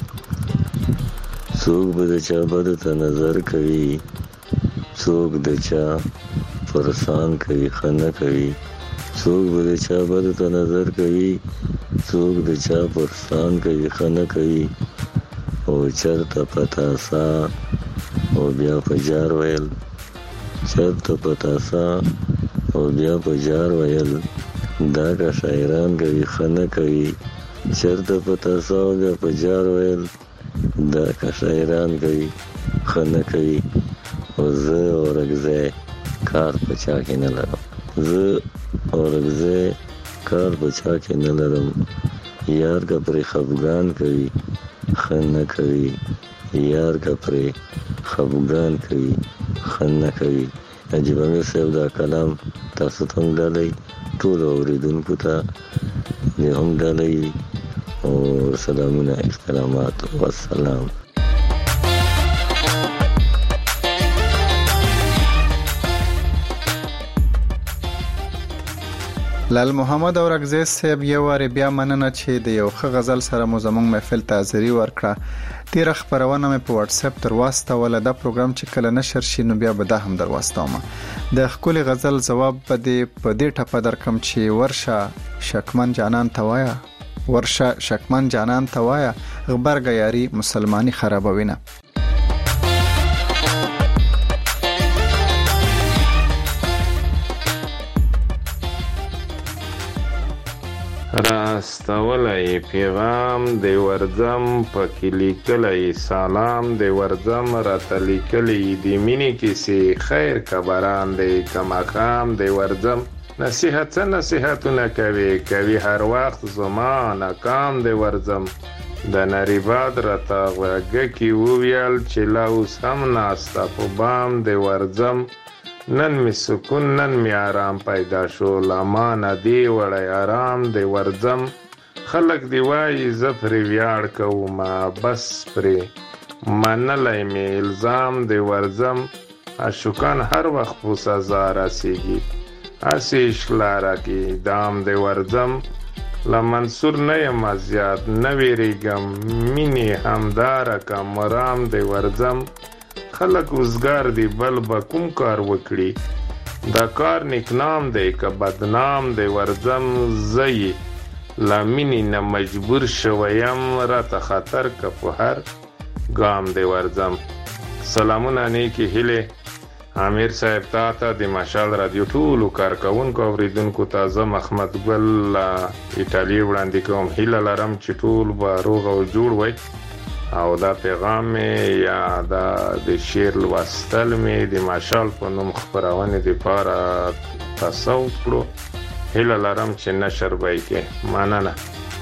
څوک به د چا بدو ته نظر کوي څوک د چا پرسان کوي خنه کوي. څوک به د چا بدو ته نظر کوي څوک د چا پرسان کوي خنه کوي. او چرته پتاسا او بیا په جار ویل چرته پتاسا او بیا په جار ویل دا که شاعران کوي خنه کوي. چرته پتاسا او بیا په جار ویل دا که شاعران کوي خنه کوي. او زه اورګزی کار په چا کې نه لرم زه اورګزی کار په چا کې نه لرم. یار که پرې خفګان کوي خنه کوي یار که پرې خفګان کوي خنه کوي. نجیب امیر صاحب دا کلام تاسو ته هم ډالۍ ټولو اورېدونکو ته دې هم ډالۍ او سلامونه احترامات والسلام.
لال محمد اورګزی صاحب یو واری بیا مننه چې د یو ښه غزل سره مو زموږ محفل ته حاضري ورکړه. تیره خپرونه مې په واتس اپ در واستوله. دا پروګرام چې کله نشر شي نو بیا به دا هم در واستوم. د ښکلي غزل ځواب به دې په دې ټپه درکم چې ورشه شکمن جانان ته وایه ورشه شکمن جانان ته وایه غبرګه یاري مسلمانی خرابوینه.
راستولی پیغام دی ورځم پکې لیکلی سلام دی ورځم راته لیکلی دی مینې کیسې خیر کبران دی که ماښام دی ورځم نصیحت څه نصیحتونه کوي کوي هر وخت زما ناکام دی ورځم د نری باد راته غوږکې وویل چې لا اوس هم ناسته په بام دی ورځم نن می سکون نن می آرام پیدا شو لامانه دی وړی آرام دی ورځم خلق دی وایي زه پرې ویاړ کوم بس پرې منلی می الزام دی ورځم عاشقان هر وخت په سزا رسیږي هسې عشق لاره کې دام دی ورځم له منصور نه یم زیات نه ویرېږم مینې همداره که مرام دی ورځم خلق وزګار دی بل به کوم کار وکړي دا کار نیکنام دی که بدنام دی ورځم زه یې له مینې نه مجبور شویم راته خطر که په هر ګام دی ورځم. سلامونه نیکې هیلې امیر صاحب تا ته د مشال رادیو ټولو کارکوونکو اورېدونکو ته زه محمد ګل ایټالي وړاندې کوم. هیله لرم چې ټول به روغ او جوړ وي او دا پیغام می یا دا د شعر لوستل می د مشال په نوم خپرونې دپاره تصوت کړو. هیله لرم چې نشر به یې کې. مننه.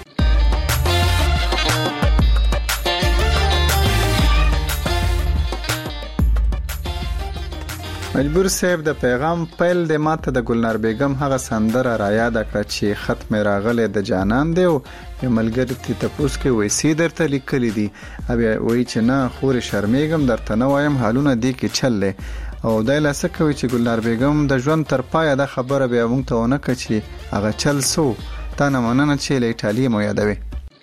مجبور صاحب د پیغام پیل د ماته د ګلنار بیگم هغه سندره را یاد کړه چې خط مې راغلی د جانان دی او ملګری ته تپوس کې وېسې درته لیکلي دي بیا وایي چې نه خورې شرمېږم درته نه وایم حالونه دی کې چل دی او دا لاسه کوي چې ګلنار بیگم د ژوند تر پایه دا خبره بیا موږ ته ونه کړه چې هغه چل سو. تا نه مننه چې له ایټالیې مو یادوي.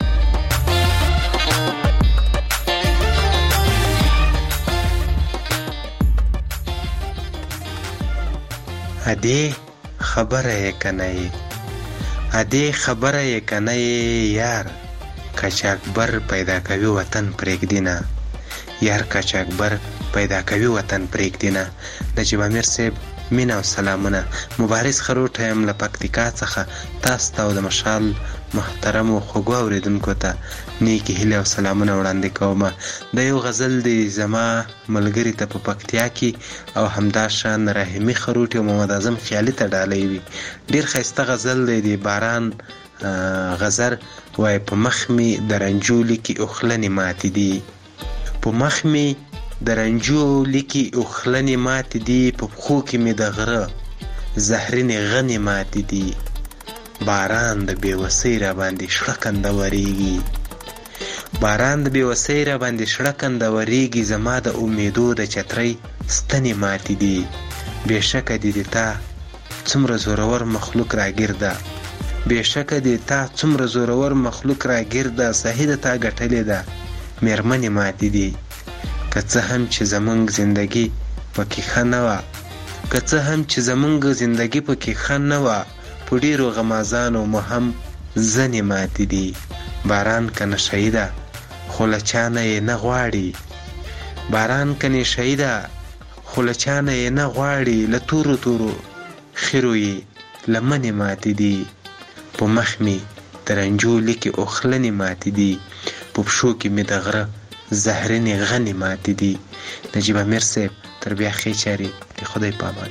ادې خبره یې کنه ادې خبره یې کنه یار کچاکبر پیدا کوي وطن پرېږدینه یار کچاکبر پیدا کوي وطن پرېږدینه. نجیب امیر صاحب مینا او سلامونه. مبارز خروټ هم له پکتیکا څخه تاسو ته او د مشال محترم او خوږو اوریدونکو ته نیکی هیله او سلامونه وړاندې کوم. د یو غزل دی زما ملګری ته په پکتیا کې او همدا شان رحیمی خروټ او محمد اعظم خیالي ته ډالۍ وي. ډیر ښایسته غزل دی د باران غزر وای په مخ می درنجو لیکي اوخلنې ماتې دي په مخ می درنجو لیکي اوخلنې ماتې دي په پښو کې می د غره زهرینې غنې ماتې دي باران د بېوسۍ را باندې شړکنده ورېږي، باران د بېوسۍ را باندې شړکنده ورېږي، زما د امیدو د چترۍ ستنې ماتې دي. بېشکه دې د تا څومره زورور مخلوق راګرده، بېشکه دې تا څومره زورور مخلوق راګرده، صحیح د تا ګټلې ده مېرمنې ماتې دي. که څه هم چې زمونږ زندګي پکې ښه نه وه، که څه هم چې زمونږ زندګي پکې ښه نه وه، په ډېرو غمازانو مو هم ځنې ماتې دي. باران کنه شهیده خو له چا نه یې نه غواړي، باران کنې شهیده خو له چا نه یې نه غواړي، له تورو تورو خیرو یې لمنې ماتې دي. په مخ مې د رنجو لیکې اوخلنې ماتې دي، په پښو کې مې د غره زهرنې غنې ماتې دي. نجیب امیر صاحب تر بیا ښې چارې د خدای په امان.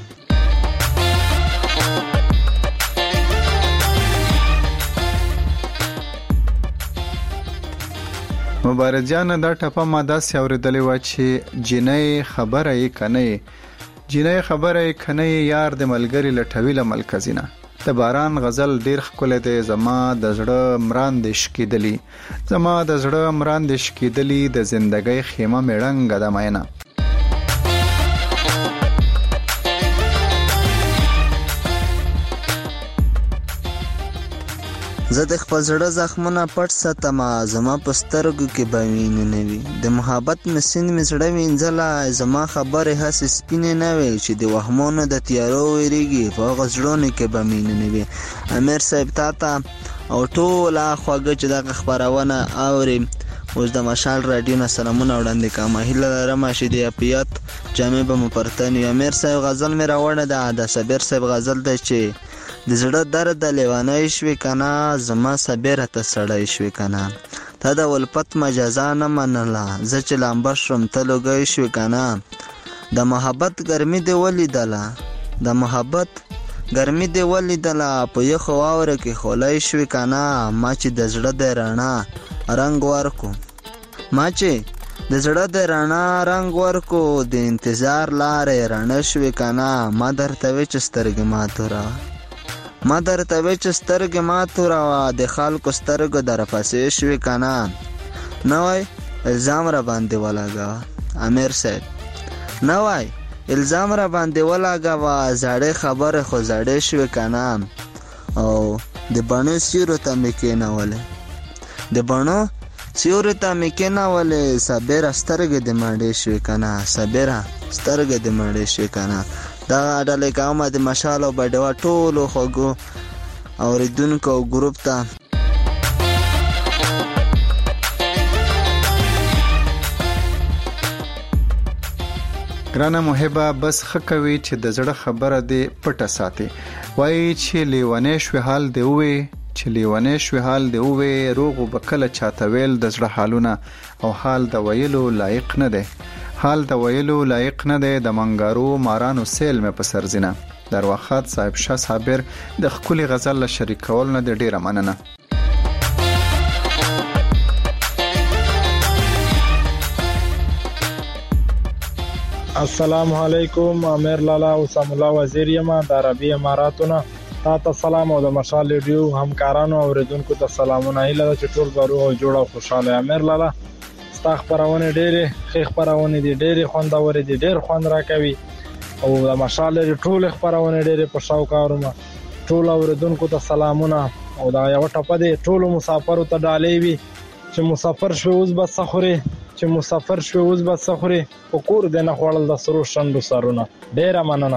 مبارک جان دا ټپه ما داسې اورېدلې وه چې جینۍ خبره یې که نه یې، جینۍ خبره یې که نه یې، یار د ملګري لټوي له ملکزینه. د باران غزل ډیر ښکلی دی، زما د زړه مراندې شکېدلي، زما د زړه مراندې شکېدلي، د زندګۍ خیمه مې ړنګه ده مینه.
زه د خپل زړه زخمونه پټ ساتمه، زما په سترګو کې به وینې نه وي، د محبت مې سیند مې زړه وینځلی، زما خبرې هسې سپینې نه وي، چې د وهمونو د تیارو ویریږي، په هغه زړونو کې به مینې نه وي. امیر صاحب تا ته او ټوله خواږه چې دغه خپرونه اوري اوس د مشال راډیو نه سلامونه وړاندې کوم. هیله لرم چې د عافیت جامې به مو پرتن وي. امیر صاحب غزل مې راوړې ده، د صابر صاحب غزل ده چې د زړه درد د لیوانی شوې کنه، زما صبره ته سړی شوې کنه، تا د ولفت مجازا نه منله، زه چې لامبه شوم ته لوګی شوې کنه، د محبت ګرمي دې ولیدله، د محبت ګرمي دې ولیدله، په یخو واوره کې خولی شوې کنه، ما چې د زړه د رڼا رنګ ورکو، ما چې د زړه د رڼا رنګ ورکو، د انتظار لارې رڼه شوې کنه، ما درته وې چې سترګې ما توره ما درته وې چې سترګې ما توره وه، د خلکو سترګو درپسې شوې کنه، نوی الزام را باندې ولګوه. امیر صاحب نوی الزام را باندې ولګوه، زړې خبرې خو زړې شوې کنه، او د بڼو سیورو ته مې کېنولې، د بڼو سیورو ته مې کېنولې، صابره سترګې دې مړې شوې کنه، صابره سترګې دې مړې شوې کنه. دا ډلې کومه د مشال او بډوا ټولو خوږو اورېدونکو او ګروپ ته
ګرانه محبه بس ښه کوي چې د زړه خبره دې پټه ساتي. وایي چې لیونی شوې حال دې ووې، چې لیونی شوې حال دې ووې، روغ به کله چاته ویل د زړه حالونه، او حال د ویلو لایق نه دی، حال د ویلو لایق نه دی. د منګارو مارانو سیل مې په سرزینه. درواخات صاحب شاه صابر د ښکلي غزل له شریکول نه د ډیره مننه.
السلام علیکم، امیر لالا اسام الله وزیر یم د عربي اماراتونه. تا ته سلام او د مشال ریډیو همکارانو او اوریدونکو ته سلامونه. هیله ده چې ټول به روغ او جوړ او خوشاله. امیر لالا ستا خپرونې ډېرې ښې خپرونې دي، ډېرې خوندورې دي، ډېر خوند راکوي، او د مشال ریډیو ټولې خپرونې ډېرې په شوق اورم. ټول اوریدونکو ته سلامونه. او دا یو ټپه دی ټولو مسافرو ته ډالۍ وي چې مسافر شوې اوس به څه خورې، چې مسافر شوې اوس به څه خورې، په کور دې نه خوړل د سرو شنډو سرونه. ډېره مننه.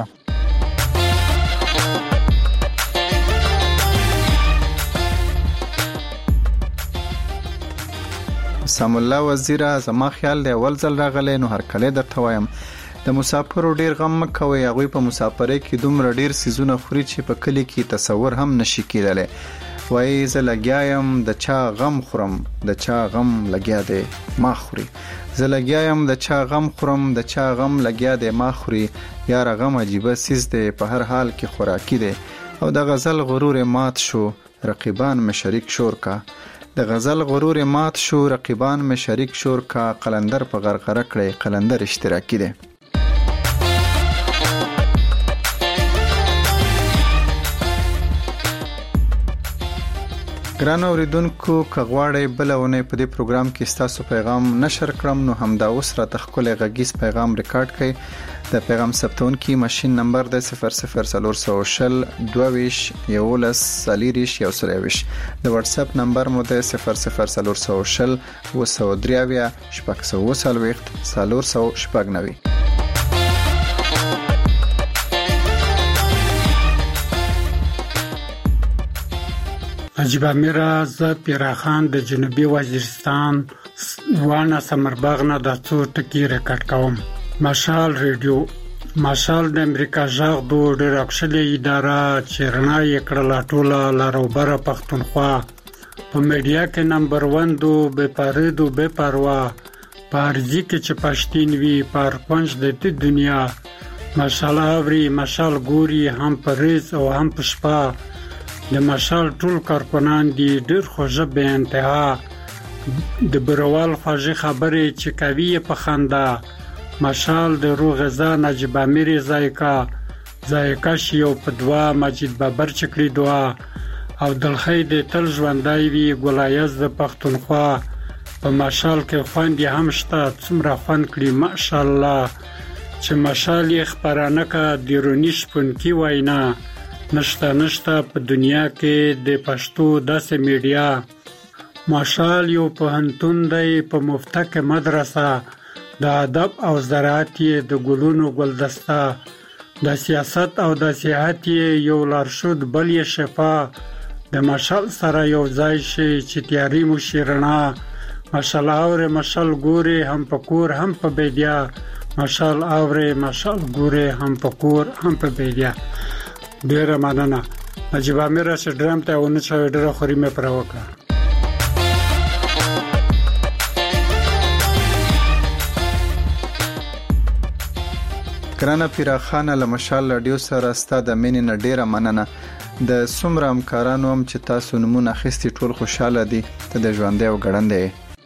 سام الله وزیره، زما خیال دی اول ځل راغلی نو هرکلی درته وایم د مسافرو ډیر غم مه کوئ. هغوی په مسافرۍ کې دومره ډیر سیزونه خوري چې په کلي کې تصور هم نشي کېدلی. وایي زه لګیا یم د چا غم خورم، د چا غم لګیا دی ما خوري، زه لګیا یم د چا غم خورم، د چا غم لګیا دی ما خوري. یاره غم عجیبه سیز دی، په هر حال کې خوراکي دی. او د غزل غرور مات شو، رقیبان مې شریک شور کا، د غزل غرور مات شو، رقیبان مې شریک شور کا. قلندر په غرغره کړی، قلندر اشتراکي دی. ګران اوریدونکو کغواړی بلونه په دې پروګرام کې ستاسو پیغام نشر کړم نو همدا اوس را تخکل غږیز پیغام ریکارډ کړئ د پیغام ثبتون کې ماشين نمبر د صفر صفر صفر شل دویش یولس سالیریش یو سرویش د واتس اپ نمبر مو د صفر صفر صفر شل وسو دریاویا شپږ سوه سلويخت سالور سو شپږ نوي
نجیب امیر ز پیراخان د جنوبي وزیرستان وانه سمرباغ نه د څو ټکی ریکارډ کوم مشال ریډیو مشال د امریکا ژغ د ډیرکشلې اداره چیرنا یې کړه ټوله لاروبره پښتونخوا په میډیا کې نمبر ون دو به پاردو به پروا پارځي کې چې پښتين وی پر پنځ د دنیا مشال اوري مشال ګوري هم پرېز او هم پشپا د مشال ټول کارکنان دي ډېر خوږه به انتها د بروال خوږه خبره چې کوي په خندا مشال د روح غذا نجیب امیر زایکا زایکا شیو په دوا مجید بابر چکړي دعا او دلخې د تل ژوندای وی ګلایز د پښتونخوا په مشال کې خوندې هم شته څومره خوند کړي ماشاءالله چې مشال یې خبرانه کا دیرونی شپون کی وینا نشته نشته په دنیا کې د پښتو داسې میډیا مشال یو په هنتون دی په مفتک مدرسه د ادب او زراعت د ګلونو ګلدسته د سیاست او د سیاحت یو لارښود بل یې شفا د مشال سره یو ځای شي چې تیاری مو شیرنا مشال اوره مشال ګوره هم پکور هم په بیدیا مشال اوره مشال ګوره هم پکور هم په بیدیا ډیر مننه نجیب امیر چې ډرام ته ونه چې ډیر خوري مې پر وکړه
ګرانه پیراخانه له مشال رادیو سره ستاسو د مینې نه ډیره مننه د سمره همکارانو هم چې تاسو نمونه اخیستي ټول خوشاله دي ته د ژوند او ګړندې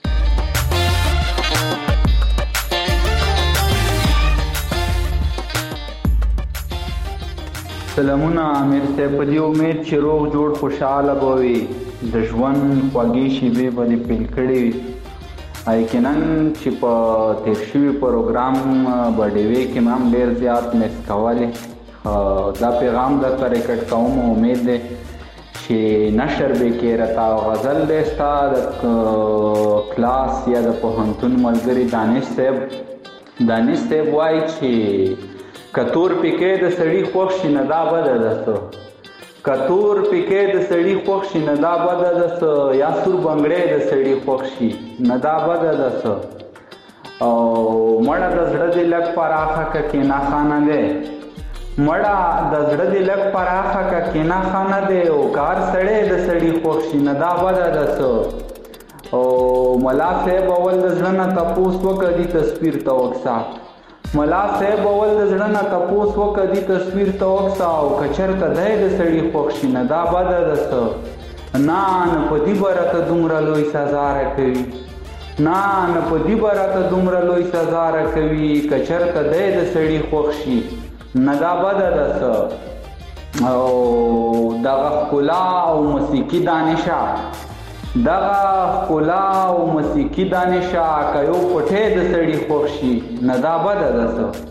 سلامونه امیر صاحب په دې امید چې روغ جوړ خوشاله بوي د ژوند خوږې شیبې باندې پیل کړې یقینا چې په تیر شوي پروګرام باندې کې مام ډیر زیات مس کولې دا پیغام د ریکارډ کوم امید ده چې نشر به کې رتا غزل د استاد کلاس یا د پوهنتون ملګری دانش صاحب دانش صاحب وایي چې کتور پکې د سړی خوښ نه دا بد ده کتور پکې د سړی خوښ نه دا بد ده یا سور بنگړې د سړی خوښ نه دا بد ده او مړه د زړه د لک پراخه کې نه خانه ده مړه د زړه د لک پراخه کې نه خانه ده او کار سړې د سړی خوښ نه دا بد ده او ملا صاحب اول د زړه نه تاسو وکړي تصویر توکسا ملا صاحب اول د زړه نه تاسو وکړي تصویر توکسا او کچرته د سړی خوښ نه دا بد ده نه نه په دې برته دومره لوی سزا راکوي نه نه په دې برته دومره لوی سزا راکوي کچرته د سړی خوښ نه دا بد ده او دغه کلا او موسیقي دانشا دغه کلا او موسیقي دانشا کيو پټه د سړی خوښي نه دا بد ده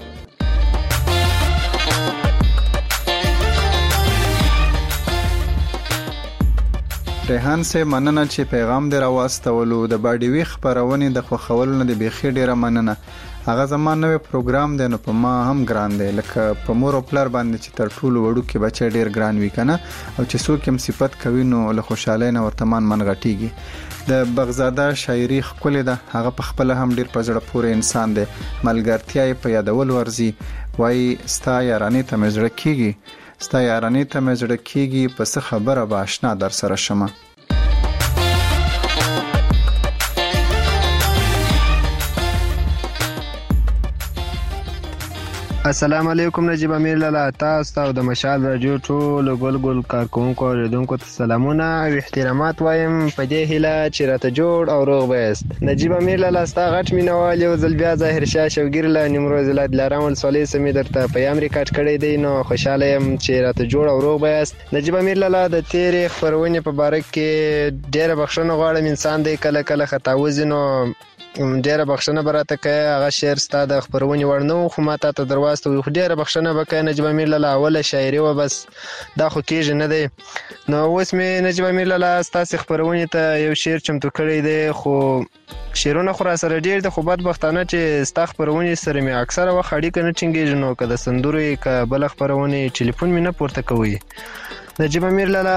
ریحان سه مننه چې پیغام در واستولو د باډیوي خبرونه د خوخولو نه د بيخي ډیره مننه هغه زمون نوې پروګرام دی نو په ما هم ګران دی لکه په مور او پلار باندې چې تر ټولو وړو کې بچي ډیر ګران وی کنه او چې څوک هم صفت کوي نو له خوشاله نه ورتمان من غټيږي د بغزاده شاعري خپل ده هغه په خپل هم ډیر په زړه پورې انسان دی ملګرتیا په یادول ورزي وای ستا یارانه ته مزړه کیږي ستا یارانه ته مزړه کیږي پس خبره به آشنا در سره شمه
السلام علیکم نجیب امیر لالا، تاسو او د مشال رادیو ټول ګل ګل کارکونکو اوریدونکو ته سلامونه او احترامات وایم په دې هیله چې راته جوړ او روغ بیاست. نجیب امیر لالا ستا غټ مینوال یو ځل بیا ظاهر شاه شوګیر له نیمروز ولایت دلارام ولسوالۍ سمې درته پیغام ریکارډ کړی دی، نو خوشحاله یم چې راته جوړ او روغ بیاست. نجیب امیر لالا د تیرې خپرونې په باره کې ډېره بخښنه غواړم، انسان دی کله کله خطا وځي، نو ډیره بخښنه به راته کوې. هغه شعر ستا د خپرونې وړ نه و خو ما تا ته در واستوي، خو ډیره بخښنه به کوې نجیب امیر لالا. اوله شاعري وه، بس دا خو کېږي نه دی. نو اوس مې نجیب امیر لالا ستاسې خپرونې ته یو شعر چمتو کړی دی، خو شعرونه خو راسره ډېر دي، خو بدبختانه چې ستا خپرونې سره مې اکثره وخت اړیکه نه ټینګېږي، نو که د سندرو یې که بله خپرونې ټلیفون مې نه پورته کوي. نجیب امیر لالا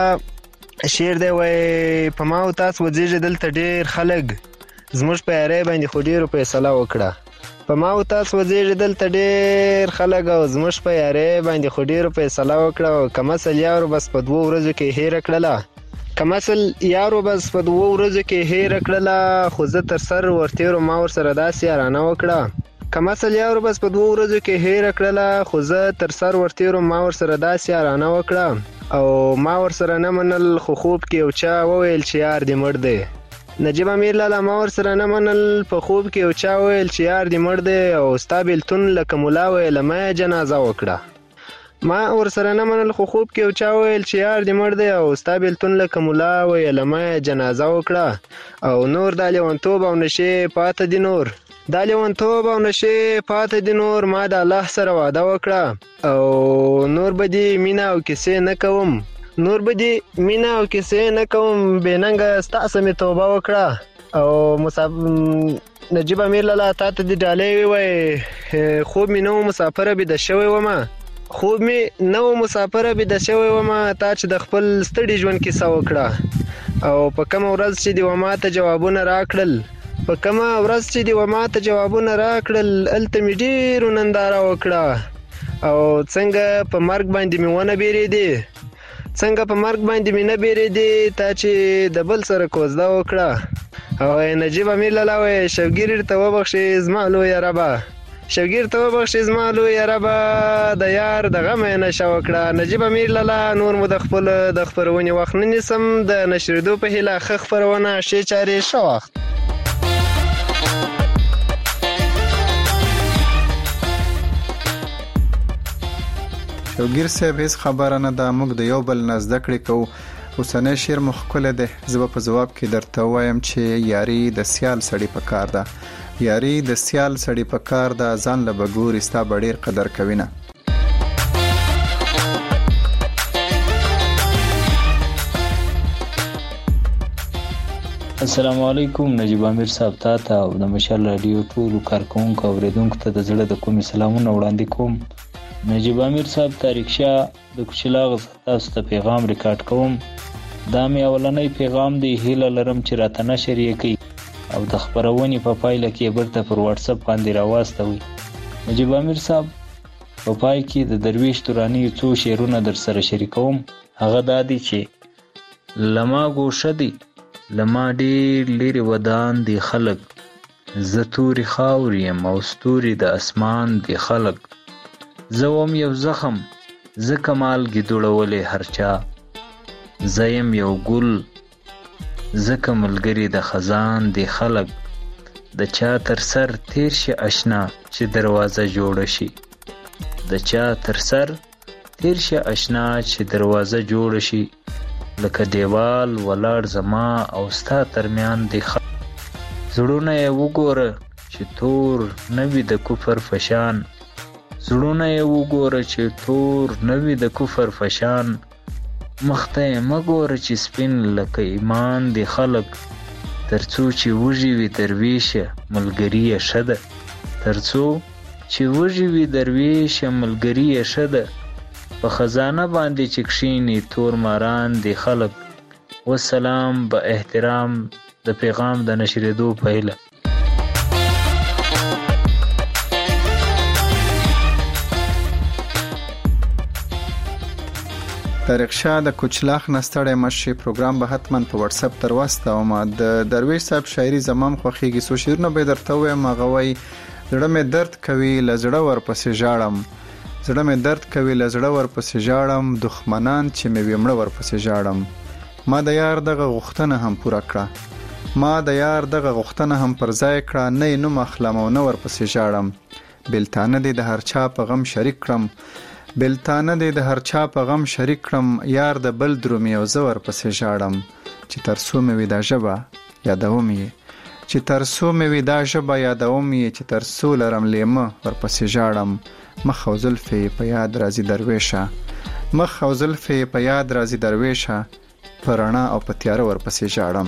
شعر دی، وایي په ما او تاسو وځېږي دلته ډېر خلک، زموږ په یارۍ باندې خو ډېرو فیصله وکړه. په ما او تاسو وځېږي دلته ډېر خلک او زموږ په یارۍ باندې خو ډېرو فیصله وکړه. او کم اصل یارو بس په دوو ورځو کې هېره کړله، کم اصل یارو بس په دوو ورځو کې هېره کړله، خو زه تر سر ورتېرو ما ورسره داسې یارانه وکړه. کم اصل یارو بس په دوو ورځو کې هېره کړله، خو زه تر سر ورتېرو ما ورسره داسې یارانه وکړه. او ما ورسره نه منل، خو خوب کې یو چا وویل چې یار دې مړ دی. نجیب امیر لالا ما ورسره نه منل، په خوب کې یو چا ویل چې یار دې مړ دی، او ستا بېلتون لکه ملا ویله ما یې جنازه وکړه. ما ورسره نه منل، خو خوب کې یو چا ویل چې یار دې مړ دی، او ستا بېلتون لکه ملا ویله ما یې جنازه وکړه. او نور دا لیونتوب او نشې پاته دي، نور دا لیونتوب او نشې پاته دي، نور ما د الله سره واده وکړه. او نور به دې مینه او کیسې نه کوم، نور به دې مینه او کیسې نه کوم، بې ننګه ستاسو مې توبه وکړه. او مساف نجیب امیر لالا تا ته دې ډالۍ ووایي، خوب مې نه و مسافره بېده شوی ومه، خوب مې نه و مسافره بېده شوی ومه، تا چې د خپل ستړي ژوند کیسه وکړه. او په کومه ورځ چې دې و ما ته جوابونه راکړل، په کومه ورځ چې دې و ما ته جوابونه راکړل، هلته مې ډېرو ننداره وکړه. او څنګه په مرګ باندې مې ونه بیرېدې، څنګه په مرګ باندې مې نه بیرېدې، تا چې د بل سره کوزده وکړه. او نجیب امیر لالا وایي شوګیر ته وبخښې زما لویه ربه، شوګیر ته وبخښې زما لویه ربه، د یار د غم یې نشه وکړه. نجیب امیر لالا نور مو د خپل د خپرونې وخت نه نیسم، د نشرېدو په هیله ښه خپرونه ښې چارې ښه وخت.
شوګیر صاحب هیڅ خبره نه ده، موږ د یو بل نه زده کړې کوو. اوسنی شعر مو ښکلی دی، زه به په ځواب کې درته ووایم چې یاري د سیال سړي په کار ده، یاري د سیال سړي په کار ده، ځان له به ګوري ستا به ډېر قدر کوي نه.
السلام علیکم نجیب امیر صاحب، تا ته او د مشال رادیو ټولو کارکونکو او اوریدونکو ته د زړه د کومې سلامونه وړاندې کوم. نجیب امیر صاحب تاریخ شاه د کوچلاغ تاسو ته پیغام ریکارډ کوم. دا مې اولنی پیغام دی، هیله لرم چې راته نشر یې کړي او د خپرونې په پایله کې بیرته پر واتساپ باندې راواستوي. نجیب امیر صاحب په پای کې د درویش تورانی څو شعرونه در سره شریکوم. هغه دا دی چې لما ګوشه دی، لما ډېر لرې ودان دی خلک، زه تورې خاورې یم او ستوري د اسمان دی خلک، زه وم یو زخم زه کمال ګیدړولی هر چا، زه یم یو ګل زکه ملګري د خزان دی خلک، د چا تر سر تیر شي اشنا چې دروازه جوړه شي، د چا تر سر تیر شي اشنا چې دروازه جوړه شي، لکه دیوال ولاړ زما او ستا ترمیان دی خلک، زړونه یې وګوره چې تور نه وي د کفر فشان، زړونه یې وګوره چې تور نه وي د کفر فشان، مخته یې مه ګوره چې سپین لکه ایمان دی خلک، تر څو چې وږي وي درویشه ملګري یې ښه ده، تر څو چې وږي وي درویشه ملګري یې ښه ده، په خزانه باندې چې کښیني تور ماران دی خلک. والسلام به احترام د پیغام د نشرېدو په هیله.
طارق شاه د کوچلاخ نستړی مشي پروګرام به حتما په واتس اپ تر واستوم. د درویش صاحب شاعري زمام خوخیږي، سو شعرونه به درته وایم. هغه وایي زړه مې درد کوي، له زړه ورپسې ژاړم، زړه مې درد کوي له زړه ورپسې ژاړم، دښمنان چې مې وي مړه ورپسې ژاړم. ما د یار دغه غوښتنه هم پوره کړه، ما د یار دغه غوښتنه هم پر ځای کړه، نه یې نوم اخلم او نه ورپسې ژاړم. بېلتانه دې د هر چا په غم شریک کړم، بېلتانه دې د هر چا په غم شریک کړم، یار د بل درومي او زه ورپسې ژاړم. چې تر څو مې وي دا ژبه یادوم یې، چې تر څو مې وي دا ژبه یادوم یې، چې تر څو لرم لیمه ورپسې ژاړم. مخ او زلفې په یاد راځي درویشه، مخ او زلفې په یاد راځي درویشه، په رڼا او په تیاره ورپسې ژاړم.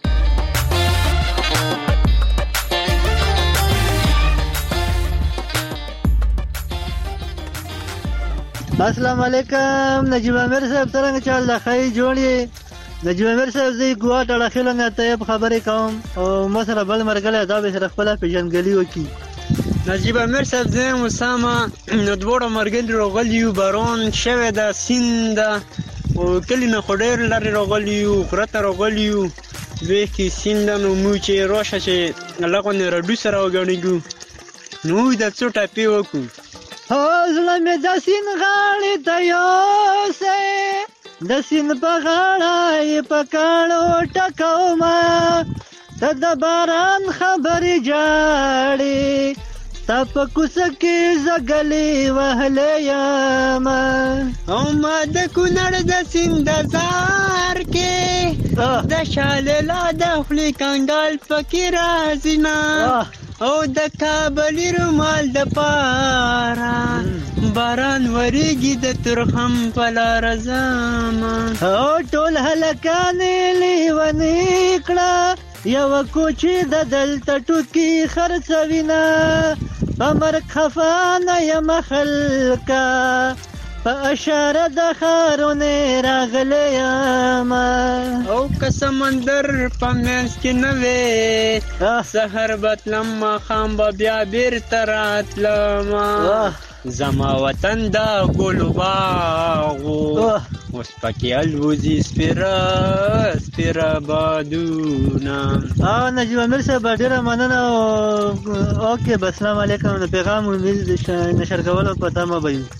السلام علیکم نجیب امیر صاحب، څنګه چل د خی جوړې؟ نجیب امیر صاحب زه ګوا ټاړه خېلو نه طیب خبرې کوم او ما سره بل مرګلی دا به سره خپله پېژندګلي وکړي.
نجیب امیر صاحب زه یم اسامه، نو دواړه مرګلي راغلي یو، باران شوی ده، سیند ده او کلي نه خو ډېر لرې راغلي یو، غره ته راغلي یو، دوی کې سیند ده. نو موږ چې راشه چې لغونې راډو سره وګڼېږو نو موږ د څو ټاپې وکړو.
هو زړه مې د سیند غاړې ته یوسې، د سیند په غاړه یې په کاڼو ټکومه، ته د باران خبرې جاړې، ستا په کوڅه کې زه ګلې وهلی یمه،
او ما د کونړ د سیند د زار کې د شاللا د خولې کنګال پکې راځي نه، او د کابلي رومال د پاره باران وریږي د ترخم په لاره ځمه،
او ټول هلکان یې لیونې کړه، یوه کوچې د دلته ټوکي خرڅوینه، په مرګ خفه نه یمه خلکه، په اشاره د ښارونې راغلی یمه،
او که سمندر په منځ کې نه وې سحر به تلم ماښام به بیا بېرته راتلمه، زما وطن د ګلو باغو اوس پکې الوځي سپېره سپېره بادونه.
او نجیب امیر صاحب ډېره مننه. اوکې بس سلام علیکم. د پیغام نشر کولو په تمه به یو.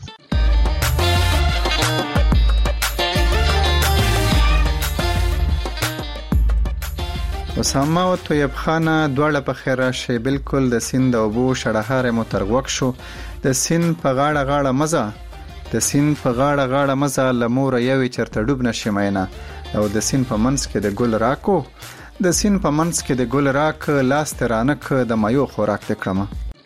اسامه او طیب خانه دواړه په خیر راشئ. بالکل د سیند د اوبو شړهار مو تر غوږ شو. د سیند په غاړه غاړه مزه، د سیند په غاړه غاړه مزه، له موره یوې چرته ډوب نشي مینه، او د سیند په منځ کې د ګل راکو، د سیند په منځ کې د ګل راک، لاس ته رانک د مایو خوراک دې کړمه.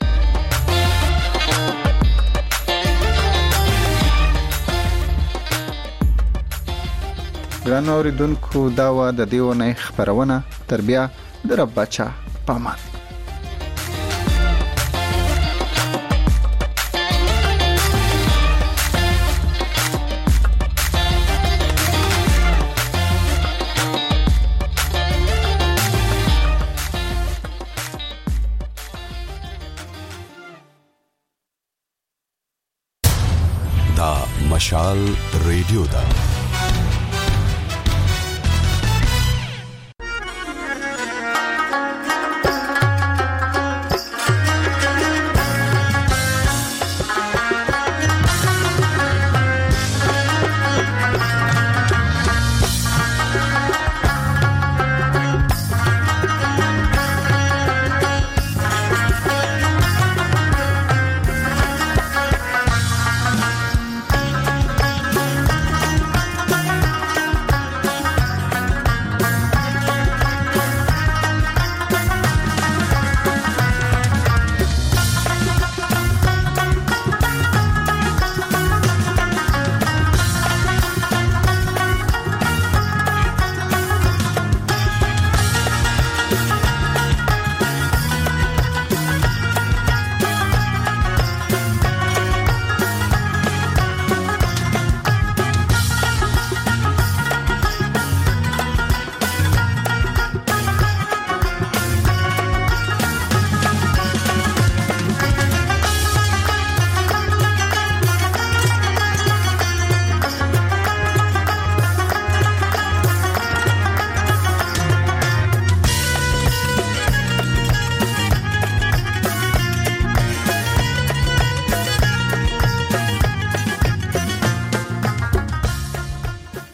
ګرانو اوریدونکو دا وه د دې اونۍ خپرونه، تر بیا د رب باچا په امان.
دا مشال ریډیو ده.